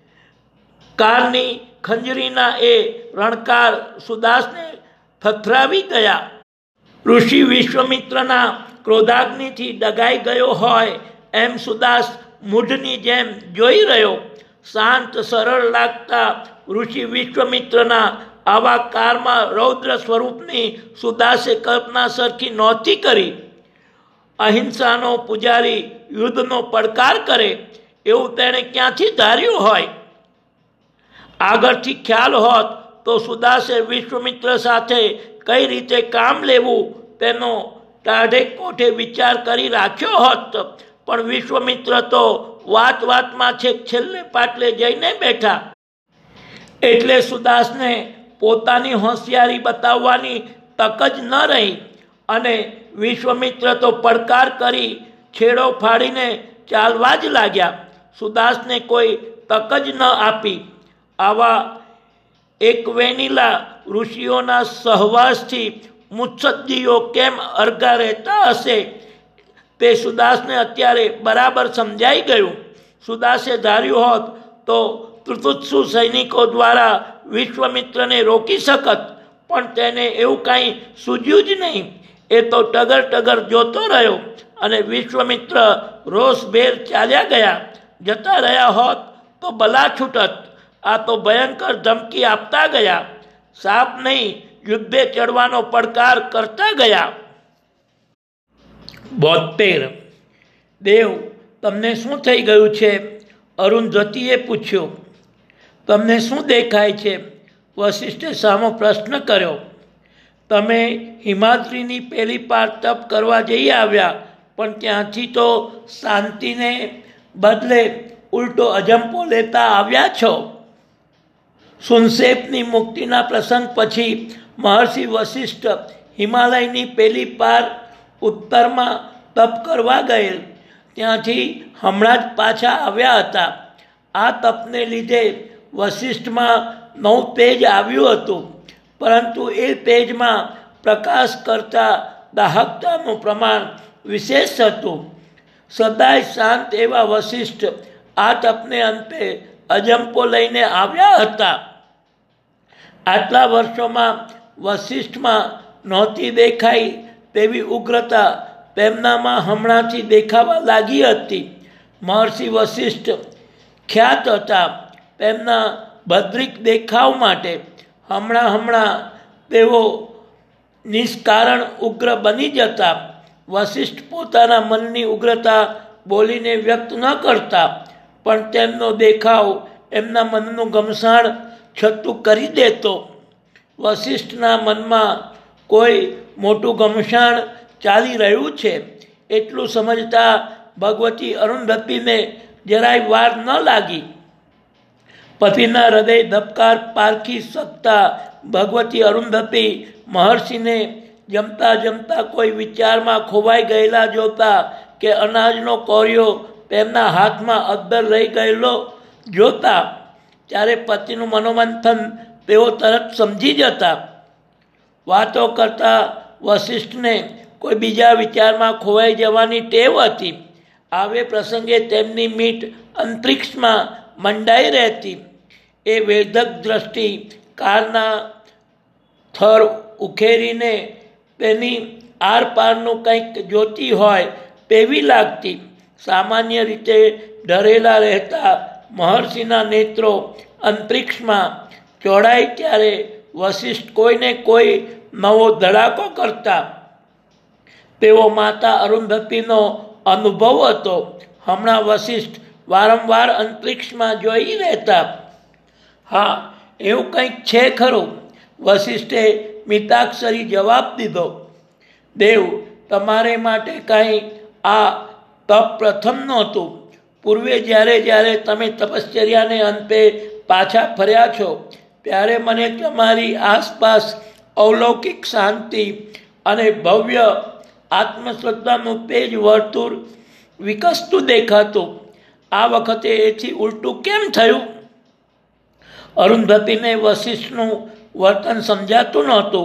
કારની ખંજરીના એ રણકાર સુદાસને થથરાવી ગયા. ઋષિ વિશ્વમિત્રના ક્રોધાગ્નિથી ડગાઈ ગયો હોય એમ સુદાસ મૂઢની જેમ જોઈ રહ્યો. શાંત સરળ લાગતા ઋષિ વિશ્વમિત્રના આવા કાળમાં રૌદ્ર સ્વરૂપની સુદાસે કલ્પના સરખી નહોતી કરી. અહિંસાનો પૂજારી યુદ્ધનો પડકાર કરે એવું તેણે ક્યાંથી ધાર્યું હોય? આગળથી ખ્યાલ હોત તો સુદાસે વિશ્વામિત્ર સાથે કઈ રીતે કામ લેવું તેનો ટાઢે કોઠે વિચાર કરી રાખ્યો હોત. પણ વિશ્વામિત્ર તો વાત વાતમાં છેક છેલ્લે પાટલે જઈને બેઠા. એટલે સુદાસને પોતાની હોશિયારી બતાવવાની તક જ ન રહી અને વિશ્વામિત્ર તો પડકાર કરી છેડો ફાડીને ચાલવા જ લાગ્યા. સુદાસને કોઈ તક જ ન આપી. આવા એક વેનીલા ઋષિઓના સહવાસથી મુત્સદ્દીઓ કેમ અરગા રહેતા હશે તે સુદાસને અત્યારે બરાબર સમજાઈ ગયું. સુદાસે ધાર્યું હોત તો તૃતુત્સુ સૈનિકો દ્વારા વિશ્વામિત્રને રોકી શકત, પણ તેને એવું કાંઈ સૂઝ્યું જ નહીં. એ તો ટગર ટગર જોતો રહ્યો અને વિશ્વામિત્ર રોષભેર ચાલ્યા ગયા. જતા રહ્યા હોત તો ભલા છૂટત. આ તો ભયંકર ધમકી આપતા ગયા. સાપ નહીં યુદ્ધે ચડવાનો પડકાર કરતા ગયા. બોતેર. દેવ, તમને શું થઈ ગયું છે? અરુંધતીએ પૂછ્યું. તમને શું દેખાય છે? વશિષ્ઠે સામો પ્રશ્ન કર્યો. તમે હિમાદ્રીની પેલી પાર તપ કરવા જઈ આવ્યા, પણ ત્યાંથી તો શાંતિને બદલે ઉલટો અજંપો લેતા આવ્યા છો. સુનશેપની મુક્તિના પ્રસંગ પછી મહર્ષિ વશિષ્ઠ હિમાલયની પેલી પાર ઉત્તરમાં તપ કરવા ગયેલ. ત્યાંથી હમણાં જ પાછા આવ્યા હતા. આ તપને લીધે વશિષ્ઠમાં નવું તેજ આવ્યું હતું, પરંતુ એ તેજમાં પ્રકાશ કરતા દાહકતાનું પ્રમાણ વિશેષ હતું. સદાય શાંત એવા વશિષ્ઠ આ તપને અંતે અજંપો લઈને આવ્યા હતા. આટલા વર્ષોમાં વશિષ્ઠમાં નહોતી દેખાઈ તેવી ઉગ્રતા તેમનામાં હમણાંથી દેખાવા લાગી હતી. મહર્ષિ વશિષ્ઠ ખ્યાત હતા તેમના ભદ્રિક દેખાવ માટે. હમણાં હમણાં તેઓ નિષ્કારણ ઉગ્ર બની જતા. વશિષ્ઠ પોતાના મનની ઉગ્રતા બોલીને વ્યક્ત ન કરતા, પણ તેમનો દેખાવ એમના મનનું ગમસાણ છતું કરી દેતો. વશિષ્ઠના મનમાં કોઈ મોટું ગમસાણ ચાલી રહ્યું છે એટલું સમજતા ભગવતી અરુંધતીને જરાય વાર ન લાગી. પતિના હૃદય ધબકાર પારખી શકતા ભગવતી અરુંધતી મહર્ષિને જમતા જમતા કોઈ વિચારમાં ખોવાઈ ગયેલા જોતા કે અનાજનો કોરિયો તેમના હાથમાં અદ્ધર રહી ગયેલો જોતા ત્યારે પતિનું મનોમંથન તેઓ તરત સમજી જતા. વાતો કરતા વશિષ્ઠને કોઈ બીજા વિચારમાં ખોવાઈ જવાની ટેવ હતી. આવે પ્રસંગે તેમની મીટ અંતરિક્ષમાં મંડાઈ રહેતી. એ વેધક દ્રષ્ટિ કારના થર ઉખેરીને તેની આરપારનું કંઈક જોતી હોય તેવી લાગતી. સામાન્ય રીતે ડરેલા રહેતા મહર્ષિના નેત્રો અંતરિક્ષમાં ચોડાય ત્યારે વશિષ્ઠ કોઈને કોઈ નવો ધડાકો કરતા. તેઓ માતા અરુંધતીનો અનુભવ હતો. હમણાં વશિષ્ઠ વારંવાર અંતરિક્ષમાં જોઈ રહેતા. હા, એવું કંઈક છે ખરું, વશિષ્ઠે મિતાક્ષરી જવાબ દીધો. દેવ, તમારે માટે કાંઈ આ તપ પ્રથમ નહોતું. પૂર્વે જ્યારે જ્યારે તમે તપશ્ચર્યાને અંતે પાછા ફર્યા છો ત્યારે મને તમારી આસપાસ અવલૌકિક શાંતિ અને ભવ્ય આત્મશ્રદ્ધાનું તેજ વર્તુળ વિકસતું દેખાતું. આ વખતે એથી ઉલટું કેમ થયું? અરુંધતીને વશિષ્ઠનું વર્તન સમજાતું નહોતું.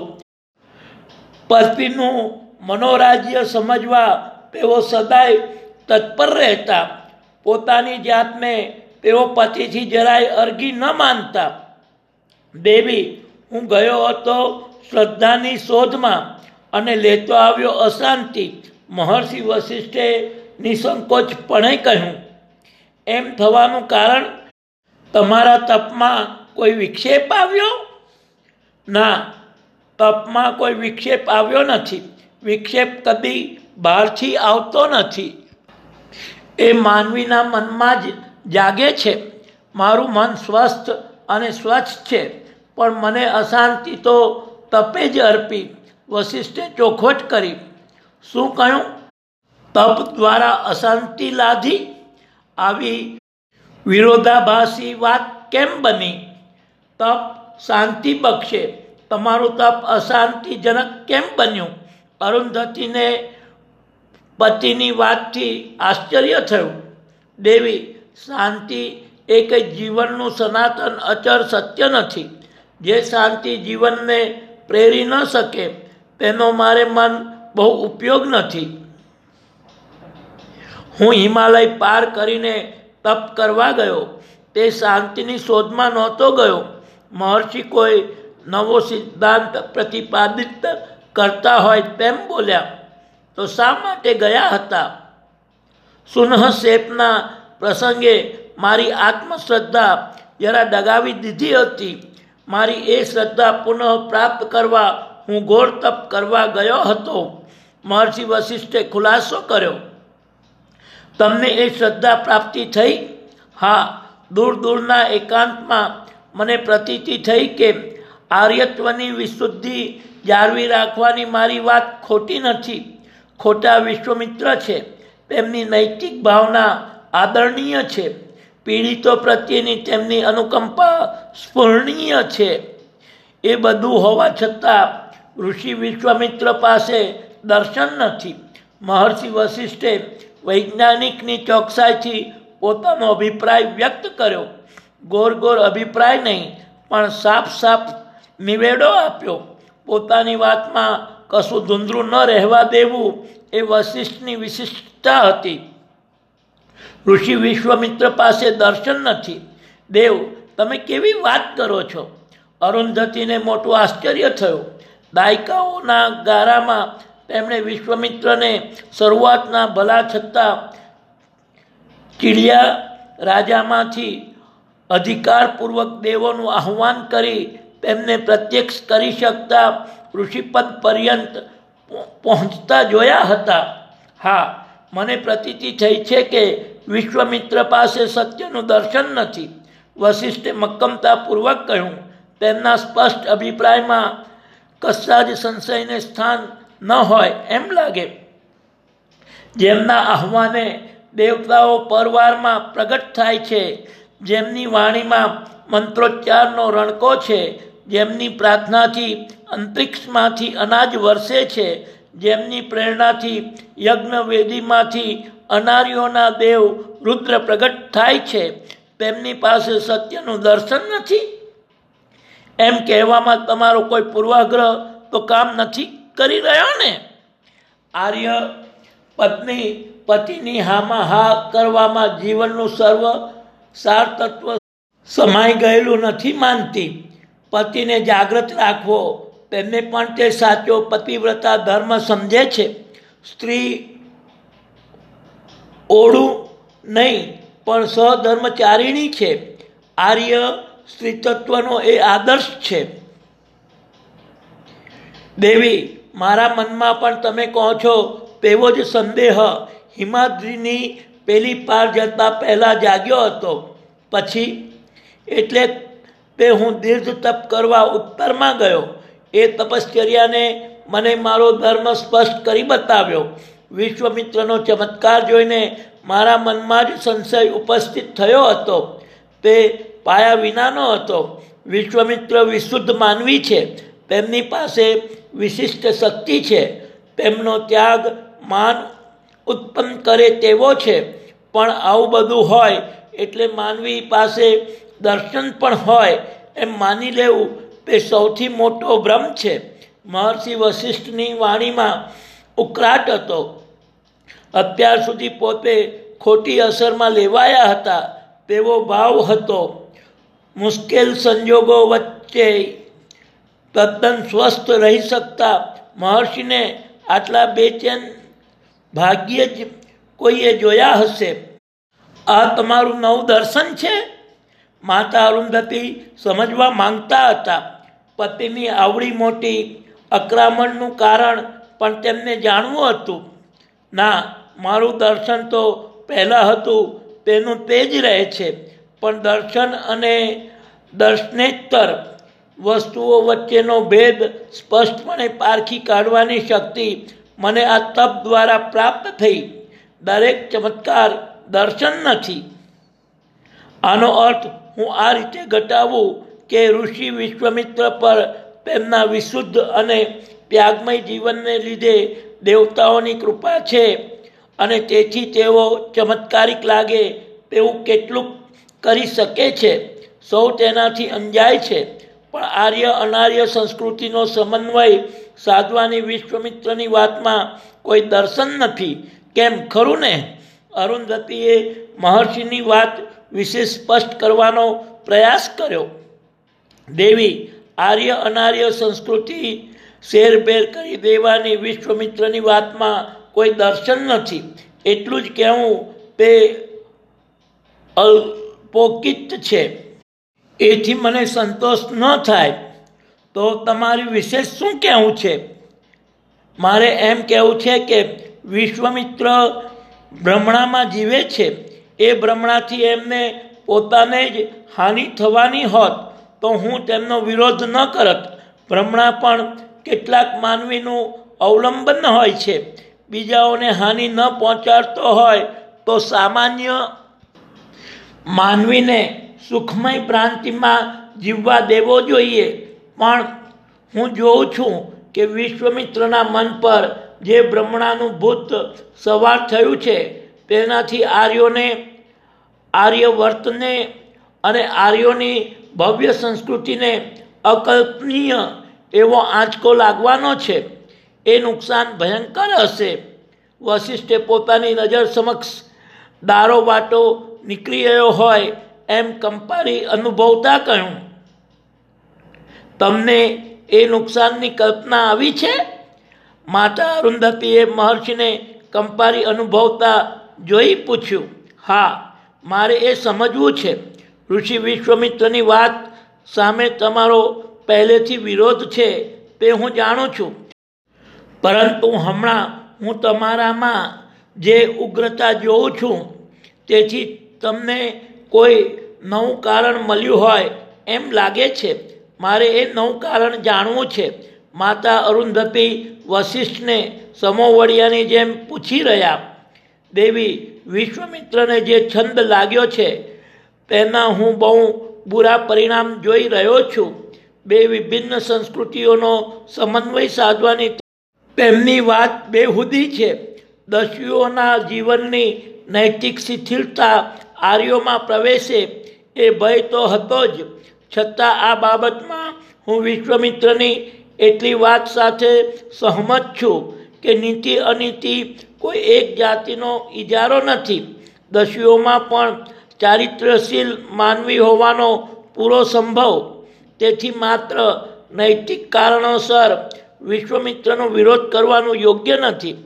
પતિનું મનોરાજ્ય સમજવા તેઓ સદાય તત્પર રહેતા. પોતાની જાતને તેઓ પતિથી જરાય અરગી ન માનતા. દેવી, હું ગયો હતો શ્રદ્ધાની શોધમાં અને લેતો આવ્યો અશાંતિ, મહર્ષિ વશિષ્ઠે નિસંકોચપણે કહ્યું. એમ થવાનું કારણ તમારા તપમાં કોઈ વિક્ષેપ આવ્યો? ના, તપમાં કોઈ વિક્ષેપ આવ્યો નથી. વિક્ષેપ કદી બહારથી આવતો નથી, એ માનવીના મનમાં જ જાગે છે. મારું મન સ્વસ્થ અને સ્વચ્છ છે, પણ મને અશાંતિ તો તપે જ અર્પી. વશિષ્ઠે ચોખવટ કરી. શું કહ્યું? તપ દ્વારા અશાંતિ લાધી? આવી વિરોધાભાસી વાત કેમ બની? તપ શાંતિ બક્ષે, તમારું તપ અશાંતિજનક કેમ બન્યું? અરુંધતીને પતિની વાતથી આશ્ચર્ય થયું. દેવી, શાંતિ એ કંઈ જીવનનું સનાતન અચર સત્ય નથી. જે શાંતિ જીવનને પ્રેરી ન શકે તેનો મારે મન બહુ ઉપયોગ નથી. હું હિમાલય પાર કરીને તપ કરવા ગયો. તે શાંતિની શોધમાં નહોતો ગયો. મહર્ષિ કોઈ નવો સિદ્ધાંત પ્રતિપાદિત કરતા હોય તેમ બોલ્યા. તો શા માટે ગયા હતા? સુનઃશેપના પ્રસંગે મારી આત્મશ્રદ્ધા જરા દગાવી દીધી હતી. મારી એ શ્રદ્ધા પુનઃ પ્રાપ્ત કરવા હું ઘોર તપ કરવા ગયો હતો. મહર્ષિ વશિષ્ઠે ખુલાસો કર્યો. તમને એ શ્રદ્ધા પ્રાપ્તિ થઈ? હા, દૂર દૂરના એકાંતમાં મને પ્રતીતિ થઈ કે આર્યત્વની વિશુદ્ધિ જાળવી રાખવાની મારી વાત ખોટી નથી. ખોટા વિશ્વમિત્ર છે. તેમની નૈતિક ભાવના આદરણીય છે. પીડિતો પ્રત્યેની તેમની અનુકંપા સ્ફુરણીય છે. એ બધું હોવા છતાં ઋષિ વિશ્વામિત્ર પાસે દર્શન નથી. મહર્ષિ વશિષ્ઠે વૈજ્ઞાનિકની ચોકસાઈથી પોતાનો અભિપ્રાય વ્યક્ત કર્યો. ગોર ગોર અભિપ્રાય નહીં, પણ સાફ સાફ નિવેડો આપ્યો. પોતાની વાતમાં કશું ધૂંધળું ન રહેવા દેવું એ વશિષ્ઠની વિશિષ્ટતા હતી. ઋષિ વિશ્વામિત્ર પાસે દર્શન નથી. દેવ, તમે કેવી વાત કરો છો? અરુંધતીને મોટું આશ્ચર્ય થયું. દાયકાઓના ગાળામાં તેમણે વિશ્વામિત્રને શરૂઆતના ભલા છતાં ચીડિયા રાજામાંથી અધિકારપૂર્વક દેવોનું આહ્વાન કરી તેમને પ્રત્યક્ષ કરી શકતા ઋષિપદ પર્યંત પહોંચતા જોયા હતા. હા, મને પ્રતીતિ થઈ છે કે વિશ્વામિત્ર પાસે સત્યનું દર્શન નથી. વશિષ્ઠે મક્કમતાપૂર્વક કહ્યું. તેમના સ્પષ્ટ અભિપ્રાયમાં કશા જ સંશયને સ્થાન ન હોય એમ લાગે. જેમના આહ્વાને દેવતાઓ પરવારમાં પ્રગટ થાય છે, જેમની વાણીમાં મંત્રોચ્ચારનો રણકો છે, જેમની પ્રાર્થનાથી અંતરિક્ષમાંથી અનાજ વરસે છે, જેમની પ્રેરણાથી યજ્ઞવેદીમાંથી અનાર્યોના દેવ રુદ્ર પ્રગટ થાય છે, તેમની પાસે સત્યનું દર્શન નથી. એમ કહેવામાં તમારો કોઈ પૂર્વાગ્રહ તો કામ નથી કરી રહ્યો ને? આર્ય પત્ની પતિની હામાં હા કરવામાં જીવનનું સર્વ સાર તત્વ સમાઈ ગયેલું નથી માનતી. પતિને જાગૃત રાખવો, તેને પણ તે સાચો પતિવ્રતા ધર્મ સમજે છે. સ્ત્રી ઓળું નહીં પણ સહધર્મચારિણી છે. આર્ય સ્ત્રીતત્વનો એ આદર્શ છે. દેવી, મારા મનમાં પણ તમે કહો છો તેવો જ સંદેહ હિમાદ્રીની પેલી પાર જતા પહેલાં જાગ્યો હતો. પછી એટલે તે હું દીર્ઘ તપ કરવા ઉત્તરમાં ગયો. એ તપશ્ચર્યાને મને મારો ધર્મ સ્પષ્ટ કરી બતાવ્યો. વિશ્વામિત્રનો ચમત્કાર જોઈને મારા મનમાં જ સંશય ઉપસ્થિત થયો હતો. તે પાયા વિનાનો હતો. વિશ્વામિત્ર વિશુદ્ધ માનવી છે. તેમની પાસે વિશિષ્ટ શક્તિ છે. તેમનો ત્યાગ માન ઉત્પન્ન કરે તેવો છે. પણ આવું બધું હોય એટલે માનવી પાસે દર્શન પણ હોય એમ માની લેવું તે સૌથી મોટો ભ્રમ છે. મહર્ષિ વશિષ્ઠની વાણીમાં ઉકળાટ હતો. અત્યાર સુધી પોતે ખોટી અસરમાં લેવાયા હતા તેવો ભાવ હતો. મુશ્કેલ સંજોગો વચ્ચે તદ્દન સ્વસ્થ રહી શકતા મહર્ષિને આટલા બેચેન ભાગ્યે જ કોઈએ જોયા હશે. આ તમારું નવું દર્શન છે? માતા અરુંધતી સમજવા માંગતા હતા. પતિની આવડી મોટી આક્રમણનું કારણ પણ તેમને જાણવું હતું. ના, મારું દર્શન તો પહેલાં હતું તેનું તે જ રહે છે, પણ દર્શન અને દર્શનેત્તર વસ્તુઓ વચ્ચેનો ભેદ સ્પષ્ટપણે પારખી કાઢવાની શક્તિ મને આ તપ દ્વારા પ્રાપ્ત થઈ. દરેક ચમત્કાર દર્શન નથી. આનો અર્થ હું આ રીતે ઘટાવું કે ઋષિ વિશ્વામિત્ર પર તેમના વિશુદ્ધ અને ત્યાગમય જીવનને લીધે દેવતાઓની કૃપા છે અને તેથી તેઓ ચમત્કારિક લાગે તેવું કેટલુંક કરી શકે છે. સૌ તેનાથી અંજાય છે, પણ આર્ય અનાર્ય સંસ્કૃતિનો સમન્વય સાધવાની વિશ્વામિત્રની વાતમાં કોઈ દર્શન નથી. કેમ, ખરું ને? અરુંધતીએ મહર્ષિની વાત વિશે સ્પષ્ટ કરવાનો પ્રયાસ કર્યો. દેવી, આર્ય અનાર્ય સંસ્કૃતિ શેરભેર કરી દેવાની વિશ્વામિત્રની વાતમાં કોઈ દર્શન નથી. એટલું જ કહેવું તે અલ્પોક્તિ છે. એથી મને સંતોષ ન થાય તો તમારી વિશેષ શું કહેવું છે? મારે એમ કહેવું છે કે વિશ્વામિત્ર ભ્રમણામાં જીવે છે. એ ભ્રમણાથી એમને પોતાને જ હાનિ થવાની હોત તો હું તેમનો વિરોધ ન કરત. ભ્રમણા પણ કેટલાક માનવીનું અવલંબન હોય છે. બીજાઓને હાનિ ન પહોંચાડતો હોય તો સામાન્ય માનવીને સુખમય ભ્રાંતિમાં જીવવા દેવો જોઈએ. પણ હું જોઉં છું કે વિશ્વામિત્રના મન પર જે ભ્રમણાનું ભૂત સવાર થયું છે તેનાથી આર્યોને આર્યવર્તને અને આર્યોની ભવ્ય સંસ્કૃતિને અકલ્પનીય એવો આંચકો લાગવાનો છે. એ નુકસાન ભયંકર હશે. વશિષ્ઠે પોતાની નજર સમક્ષ દારો વાટો નીકળી ગયો હોય એમ કંપારી અનુભવતા કહ્યું, તમને એ નુકસાનની કલ્પના આવી છે? માતા અરુંધતીએ મહર્ષિને કંપારી અનુભવતા જોઈ પૂછ્યું. હા, મારે એ સમજવું છે. ઋષિ વિશ્વામિત્રની વાત સામે તમારો પહેલેથી વિરોધ છે તે હું જાણું છું, પરંતુ હમણાં હું તમારામાં જે ઉગ્રતા જોઉં છું તેથી તમને કોઈ નવું કારણ મળ્યું હોય એમ લાગે છે. મારે એ નવું કારણ જાણવું છે. માતા અરુંધતી વશિષ્ઠને સમોવડિયાની જેમ પૂછી રહ્યા. દેવી, વિશ્વામિત્રને જે છંદ લાગ્યો છે તેના હું બહુ બુરા પરિણામ જોઈ રહ્યો છું. બે વિભિન્ન સંસ્કૃતિઓનો સમન્વય સાધવાની તેમની વાત બેહુદી છે. દસ્યુઓના જીવનની નૈતિક શિથિલતા આર્યોમાં પ્રવેશે એ ભય તો હતો જ, છતાં આ બાબતમાં હું વિશ્વામિત્રની એટલી વાત સાથે સહમત છું કે નીતિ અનીતિ કોઈ એક જાતિનો ઇજારો નથી. દસ્યુઓમાં પણ ચારિત્ર્યશીલ માનવી હોવાનો પૂરો સંભવ. તેથી માત્ર નૈતિક કારણોસર વિશ્વામિત્રનો વિરોધ કરવાનું યોગ્ય નથી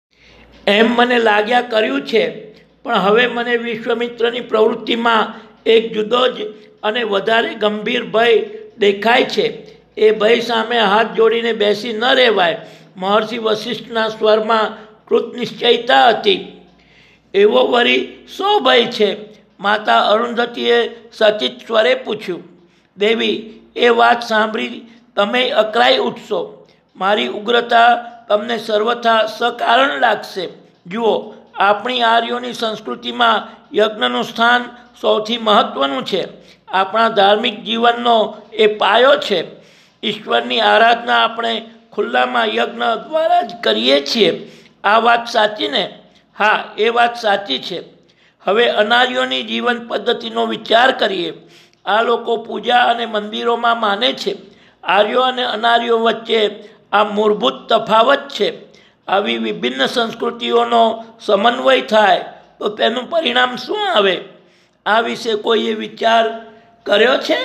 એમ મને લાગ્યા કર્યું છે. પણ હવે મને વિશ્વામિત્રની પ્રવૃત્તિમાં એક જુદો જ અને વધારે ગંભીર ભય દેખાય છે. એ ભય સામે હાથ જોડીને બેસી ન રહેવાય. મહર્ષિ વશિષ્ઠના સ્વરમાં કૃતનિશ્ચયતા હતી. એવો વળી શો ભય છે? માતા અરુંધતીએ સચિત સ્વરે પૂછ્યું. દેવી, એ વાત સાંભળી તમે અકળાઈ ઉઠશો. મારી ઉગ્રતા તમને સર્વથા સકારણ લાગશે. જુઓ, આપણી આર્યોની સંસ્કૃતિમાં યજ્ઞનું સ્થાન સૌથી મહત્ત્વનું છે. આપણા ધાર્મિક જીવનનો એ પાયો છે. ઈશ્વરની આરાધના આપણે ખુલ્લામાં યજ્ઞ દ્વારા જ કરીએ છીએ. આ વાત સાચી ને? હા, એ વાત સાચી છે. હવે અનાર્યોની જીવન પદ્ધતિનો વિચાર કરીએ. આ લોકો પૂજા અને મંદિરોમાં માને છે. આર્યો અને અનાર્યો વચ્ચે આ મૂળભૂત તફાવત છે. આવી વિભિન્ન સંસ્કૃતિઓનો સમન્વય થાય તો તેનું પરિણામ શું આવે? આ વિશે કોઈએ વિચાર કર્યો છે?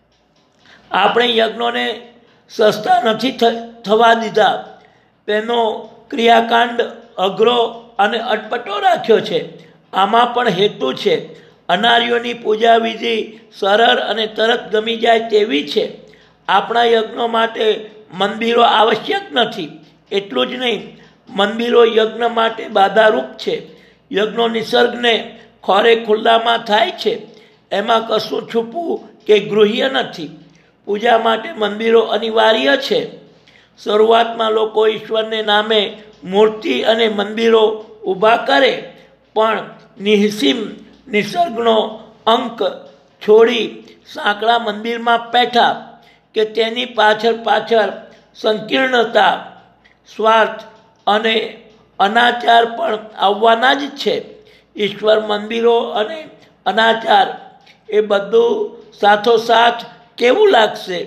આપણે યજ્ઞોને સસ્તા નથી થવા દીધા. તેનો ક્રિયાકાંડ અઘરો અને અટપટો રાખ્યો છે. આમાં પણ હેતુ છે. અનાર્યોની પૂજા વિધિ સરળ અને તરત ગમી જાય તેવી છે. આપણા યજ્ઞો માટે મંદિરો આવશ્યક નથી. એટલું જ નહીં, મંદિરો યજ્ઞ માટે બાધારૂપ છે. યજ્ઞો નિસર્ગને ખોરે ખુલ્લામાં થાય છે, એમાં કશું છુપવું કે ગૃહ્ય નથી. પૂજા માટે મંદિરો અનિવાર્ય છે. શરૂઆતમાં લોકો ઈશ્વરને નામે મૂર્તિ અને મંદિરો ઊભા કરે, પણ નિઃસીમ નિસર્ગનો અંક છોડી સાંકડા મંદિરમાં બેઠા કે તેની પાછળ પાછળ સંકીર્ણતા, સ્વાર્થ અને અનાચાર પણ આવવાના જ છે. ઈશ્વર, મંદિરો અને અનાચાર એ બધું સાથોસાથ કેવું લાગશે?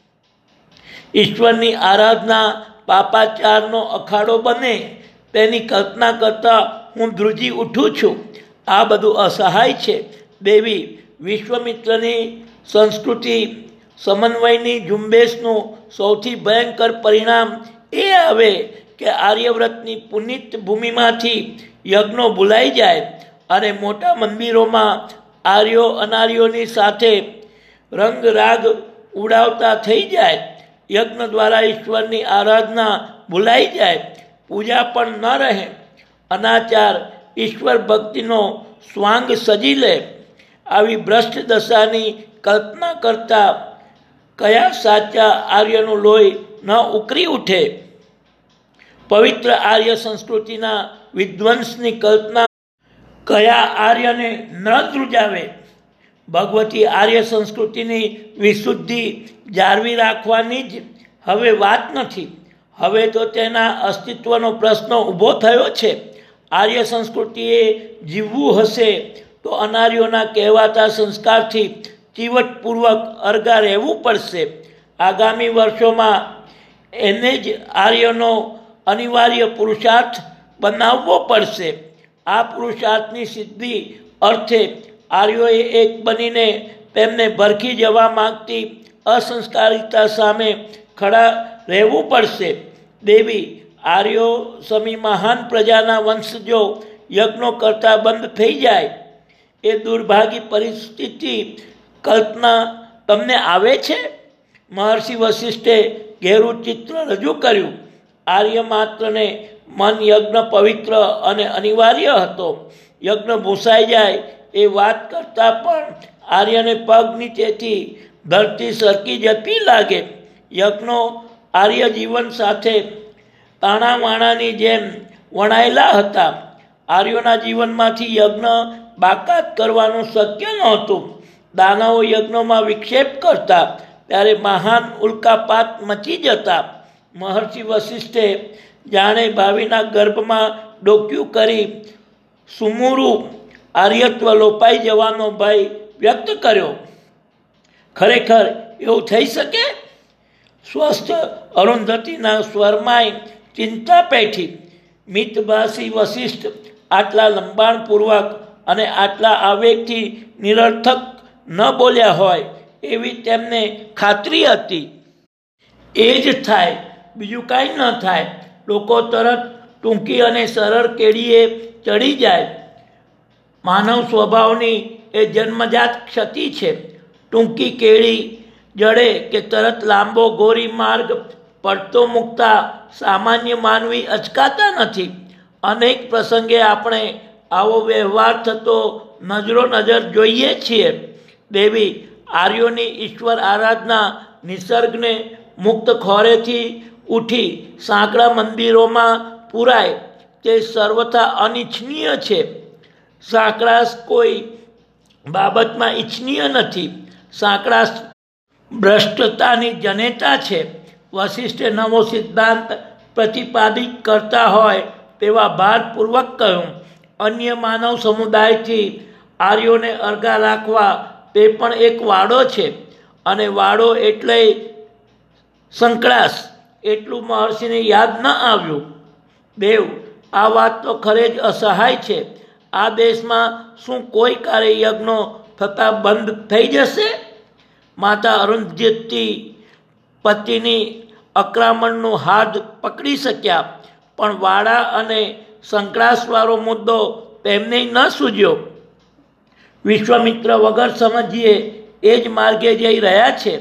ઈશ્વરની આરાધના પાપાચારનો અખાડો બને તેની કલ્પના કરતાં હું ધ્રુજી ઉઠું છું. આ બધું અસહાય છે. દેવી, વિશ્વામિત્રની સંસ્કૃતિ સમન્વયની ઝુંબેશનું સૌથી ભયંકર પરિણામ એ આવે કે આર્યવ્રતની પુનિત ભૂમિમાંથી યજ્ઞો ભૂલાઈ જાય અને મોટા મંદિરોમાં આર્યો અનાર્યોની સાથે રંગ રાગ ઉડાવતા થઈ જાય. યજ્ઞ દ્વારા ઈશ્વરની આરાધના ભૂલાઈ જાય, પૂજા પણ ન રહે. અનાચાર ઈશ્વર ભક્તિનો સ્વાંગ સજી લે. આવી ભ્રષ્ટ દશાની કલ્પના કરતા કયા સાચા આર્યનું લોહી ન ઉકરી ઉઠે? પવિત્ર આર્ય સંસ્કૃતિના વિધ્વંસની કલ્પના કયા આર્યને ન ધ્રુજાવે? ભગવતી આર્ય સંસ્કૃતિની વિશુદ્ધિ જાળવી રાખવાની જ હવે વાત નથી. હવે તો તેના અસ્તિત્વનો પ્રશ્ન ઊભો થયો છે. આર્ય સંસ્કૃતિએ જીવવું હશે તો અનાર્યોના કહેવાતા સંસ્કારથી ચીવટપૂર્વક અરગા રહેવું પડશે. આગામી વર્ષોમાં એને જ આર્યનો અનિવાર્ય પુરુષાર્થ બનાવવો પડશે. આ પુરુષાર્થની સિદ્ધિ અર્થે આર્યોએ એક બનીને તેમને ભરખી જવા માંગતી અસંસ્કારિતા સામે ખડા રહેવું પડશે. દેવી, આર્યો સમી મહાન પ્રજાના વંશજો યજ્ઞો કરતા બંધ થઈ જાય એ દુર્ભાગી પરિસ્થિતિ કલ્પના તમને આવે છે? મહર્ષિ વશિષ્ઠે ઘેરું ચિત્ર રજૂ કર્યું. આર્ય માત્રને મન યજ્ઞ પવિત્ર અને અનિવાર્ય હતો. યજ્ઞ ભૂસાઈ જાય એ વાત કરતાં પણ આર્યને પગ નીચેથી ધરતી સરકી જતી લાગે. યજ્ઞો આર્ય જીવન સાથે તાણાવાણાની જેમ વણાયેલા હતા. આર્યોના જીવનમાંથી યજ્ઞ બાકાત કરવાનું શક્ય નહોતું. દાનવો યજ્ઞોમાં વિક્ષેપ કરતા ત્યારે મહાન ઉલ્કાપાત મચી જતા. મહર્ષિ વશિષ્ઠે જાણે ભાવિના ગર્ભમાં ડોક્યું કરી સુમૂરું આર્યત્વ લોપાઈ જવાનો ભય વ્યક્ત કર્યો. ખરેખર એવું થઈ શકે? સ્વસ્થ અરુંધતીના સ્વરમાંય ચિંતા પેઠી. મિતભાષી વશિષ્ઠ આટલા લંબાણપૂર્વક અને આટલા આવેગથી નિરર્થક ન બોલ્યા હોય એવી તેમને ખાતરી હતી. એ જ થાય, બીજું કાંઈ ન થાય. લોકો તરત ટૂંકી અને સરળ કેડીએ ચડી જાય. માનવ સ્વભાવની એ જન્મજાત ક્ષતિ છે. ટૂંકી કેડી જડે કે તરત લાંબો ગોરી માર્ગ પડતો મૂકતા સામાન્ય માનવી અચકાતા નથી. અનેક પ્રસંગે આપણે આવો વ્યવહાર થતો નજરો નજર જોઈએ છીએ. દેવી, આર્યોની ઈશ્વર આરાધના નિસર્ગને મુક્ત ખોરેથી ઉઠી સાંકડા મંદિરોમાં પૂરાય તે સર્વથા અનિચ્છનીય છે. સાંકડા કોઈ બાબતમાં ઈચ્છનીય નથી. સાંકડા ભ્રષ્ટતાની જનેતા છે. વશિષ્ઠે નવો સિદ્ધાંત પ્રતિપાદિત કરતા હોય તેવા ભારપૂર્વક કહ્યું. અન્ય માનવ સમુદાયથી આર્યોને અરગા રાખવા તે પણ એક વાડો છે, અને વાડો એટલે સંકળાશ. એટલું મહર્ષિને યાદ ન આવ્યું. દેવ, આ વાત તો ખરે જ અસહાય છે. આ દેશમાં શું કોઈ કાર્ય યજ્ઞો થતાં બંધ થઈ જશે? માતા અરુંધતી પતિની આક્રમણનું હાથ પકડી શક્યા, પણ વાડા અને સંકળાશવાળો મુદ્દો તેમને ન સૂઝ્યો. વિશ્વામિત્ર વગર સમજીએ એ જ માર્ગે જઈ રહ્યા છે.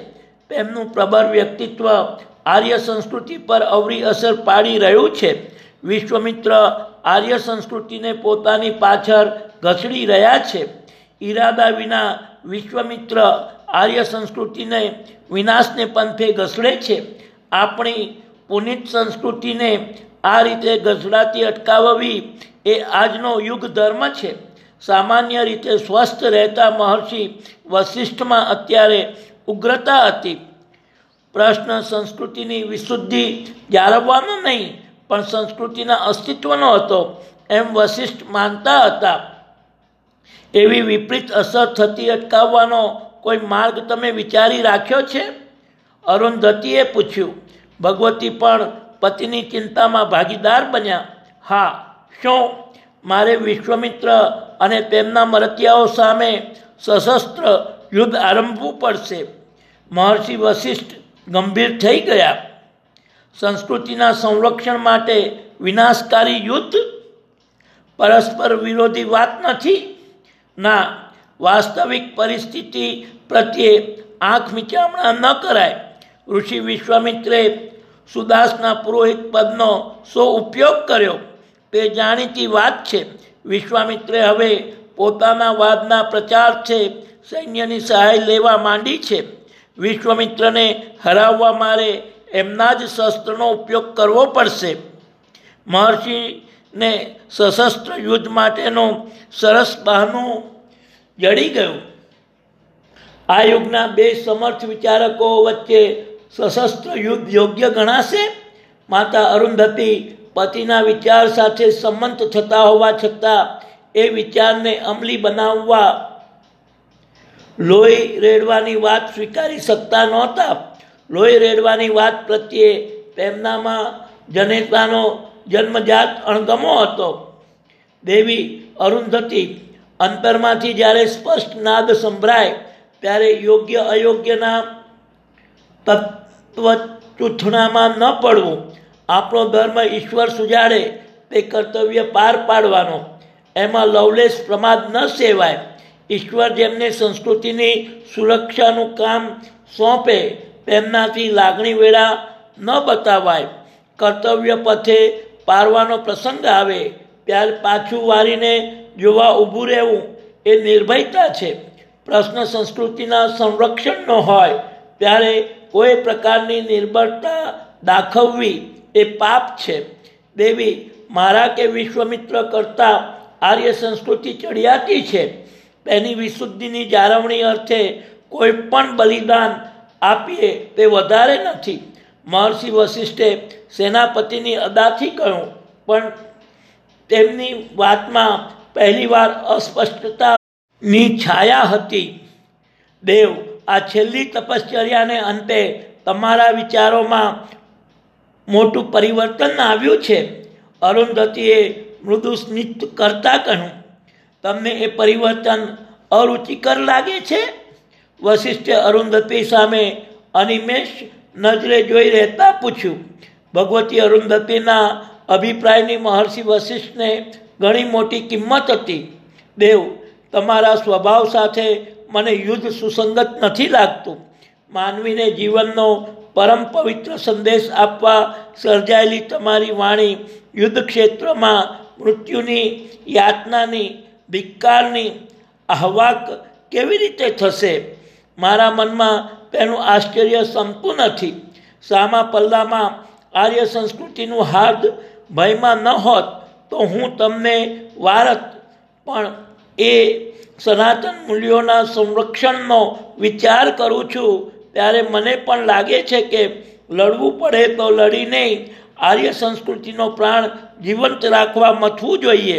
તેમનું પ્રબળ વ્યક્તિત્વ આર્ય સંસ્કૃતિ પર અવળી અસર પાડી રહ્યું છે. વિશ્વામિત્ર આર્ય સંસ્કૃતિને પોતાની પાછળ ઘસડી રહ્યા છે. ઈરાદા વિના વિશ્વામિત્ર આર્ય સંસ્કૃતિને વિનાશને પંથે ઘસડે છે. આપણી પુનિત સંસ્કૃતિને આ રીતે ઘસડાતી અટકાવવી એ આજનો યુગ ધર્મ છે. સામાન્ય રીતે સ્વસ્થ રહેતા મહર્ષિ વશિષ્ઠમાં અત્યારે ઉગ્રતા હતી. પ્રશ્ન સંસ્કૃતિની વિશુદ્ધિ જાળવવાનો નહીં, પણ સંસ્કૃતિના અસ્તિત્વનો હતો એમ વશિષ્ઠ માનતા હતા. એવી વિપરીત અસર થતી અટકાવવાનો કોઈ માર્ગ તમે વિચારી રાખ્યો છે? અરુંધતીએ પૂછ્યું. ભગવતી પણ પતિની ચિંતામાં ભાગીદાર બન્યા. હા, શું મારે વિશ્વામિત્ર અને તેમના મરતિયાઓ સામે સશસ્ત્ર યુદ્ધ આરંભવું પડશે? મહર્ષિ વશિષ્ઠ ગંભીર થઈ ગયા. સંસ્કૃતિના સંરક્ષણ માટે વિનાશકારી યુદ્ધ પરસ્પર વિરોધી વાત નથી. ના, વાસ્તવિક પરિસ્થિતિ પ્રત્યે આંખ મીચામણા ન કરાય. ઋષિ વિશ્વામિત્રે સુદાસના પુરોહિત પદનો શો ઉપયોગ કર્યો તે જાણીતી વાત છે. વિશ્વામિત્રે હવે પોતાના વાદના પ્રચારથી સૈન્યની સહાય લેવા માંડી છે. વિશ્વામિત્રને હરાવવા મારે એમના જ શસ્ત્રનો ઉપયોગ કરવો પડશે. મહર્ષિને સશસ્ત્ર યુદ્ધ માટેનું સરસ બહાનું જડી ગયું. આ યુગના બે સમર્થ વિચારકો વચ્ચે સશસ્ત્ર યુદ્ધ યોગ્ય ગણાશે? માતા અરુંધતી પતિના વિચાર સાથે સંમત થતા હોવા છતાં એ વિચારને અમલી બનાવવા લોહી રેડવાની વાત સ્વીકારી શકતા નહોતા. લોહી રેડવાની વાત પ્રત્યે તેમનામાં જનેતાનો જન્મજાત અણગમો હતો. દેવી અરુંધતી, અંતરમાંથી જ્યારે સ્પષ્ટ નાદ સંભળાય ત્યારે યોગ્ય અયોગ્યના તત્વચૂથણામાં ન પડવું. આપણો ધર્મ ઈશ્વર સુજાડે તે કર્તવ્ય પાર પાડવાનો, એમાં લવલેશ પ્રમાદ ન સેવાય. ઈશ્વર જેમને સંસ્કૃતિની સુરક્ષાનું કામ સોંપે તેમનાથી લાગણી વેળા ન બતાવાય. કર્તવ્ય પથે પારવાનો પ્રસંગ આવે ત્યારે પાછું વારીને જોવા ઊભું રહેવું એ નિર્ભયતા છે. પ્રશ્ન સંસ્કૃતિના સંરક્ષણનો હોય ત્યારે કોઈ પ્રકારની નિર્બળતા દાખવવી એ પાપ છે. દેવી, મારા કે વિશ્વામિત્ર કરતાં આર્ય સંસ્કૃતિ ચડિયાતી છે. તેની વિશુદ્ધિની જાળવણી અર્થે કોઈ પણ બલિદાન આપીએ તે વધારે નથી. મહર્ષિ વશિષ્ઠે સેનાપતિની અદાથી કહ્યું, પણ તેમની વાતમાં પહેલીવાર અસ્પષ્ટતાની છાયા હતી. દેવ, આ છેલ્લી તપશ્ચર્યાને અંતે તમારા વિચારોમાં મોટું પરિવર્તન આવ્યું છે. અરુંધતીએ મૃદુ સ્મિત કરતા કહ્યું, તમને એ પરિવર્તન અરુચિકર લાગે છે? વશિષ્ઠે અરુંધતી સામે અનિમેષ નજરે જોઈ રહેતા પૂછ્યું. ભગવતી અરુંધતીના અભિપ્રાયની મહર્ષિ વશિષ્ઠને ઘણી મોટી કિંમત હતી. દેવ, તમારા સ્વભાવ સાથે મને યુદ્ધ સુસંગત નથી લાગતું. માનવીને જીવનનો પરમ પવિત્ર સંદેશ આપવા સર્જાયેલી તમારી વાણી યુદ્ધ ક્ષેત્રમાં મૃત્યુની યાતનાની ધિક્કારની આહ્વાક કેવી રીતે થશે? મારા મનમાં તેનું આશ્ચર્ય શમતું નથી. સામા પલ્લામાં આર્ય સંસ્કૃતિનું હાર્દ ભયમાં ન હોત તો હું તમને વારત, પણ એ સનાતન મૂલ્યોના સંરક્ષણનો વિચાર કરું છું ત્યારે મને પણ લાગે છે કે લડવું પડે તો લડીને આર્ય સંસ્કૃતિનો પ્રાણ જીવંત રાખવા મથવું જોઈએ.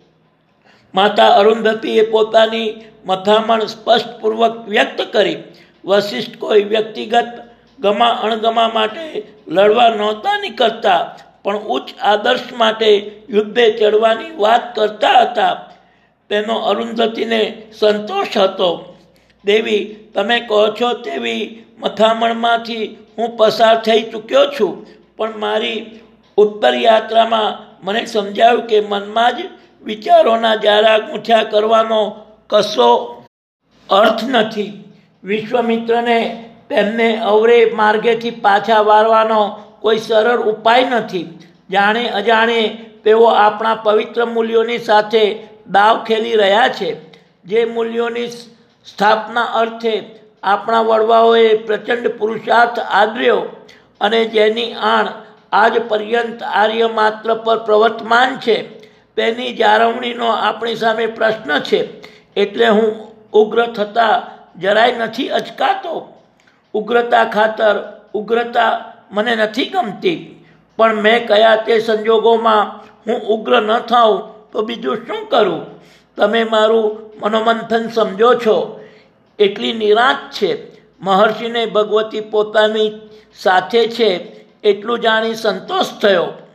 માતા અરુંધતીએ પોતાની મથામણ સ્પષ્ટપૂર્વક વ્યક્ત કરી. વશિષ્ઠ કોઈ વ્યક્તિગત ગમા અણગમા માટે લડવા નહોતા નીકળતા, પણ ઉચ્ચ આદર્શ માટે યુદ્ધે ચડવાની વાત કરતા હતા. તેનો અરુંધતીને સંતોષ હતો. દેવી, તમે કહો છો તેવી મથામણમાંથી હું પસાર થઈ ચૂક્યો છું, પણ મારી ઉત્તર યાત્રામાં મને સમજાયું કે મનમાં જ વિચારોના જારા ગૂંથ્યા કરવાનો કશો અર્થ નથી. વિશ્વામિત્રને તેમને અવરે માર્ગેથી પાછા વાળવાનો કોઈ સરળ ઉપાય નથી. જાણે અજાણે તેઓ આપણા પવિત્ર મૂલ્યોની સાથે દાવ ખેલી રહ્યા છે. જે મૂલ્યોની સ્થાપના અર્થે આપણા વડવાઓએ પ્રચંડ પુરુષાર્થ આદર્યો અને જેની આણ આજ પર્યંત આર્ય માત્ર પર પ્રવર્તમાન છે, તેની જાળવણીનો આપણી સામે પ્રશ્ન છે. એટલે હું ઉગ્ર થતા જરાય નથી અચકાતો. ઉગ્રતા ખાતર ઉગ્રતા મને નથી ગમતી, પણ મેં કયા તે સંજોગોમાં હું ઉગ્ર ન થાઉં તો બીજું શું કરું? તમે મારું મનોમંથન સમજો છો એટલી નિરાંત છે. મહર્ષિને ભગવતી પોતાની સાથે છે એટલું જાણી સંતોષ થયો.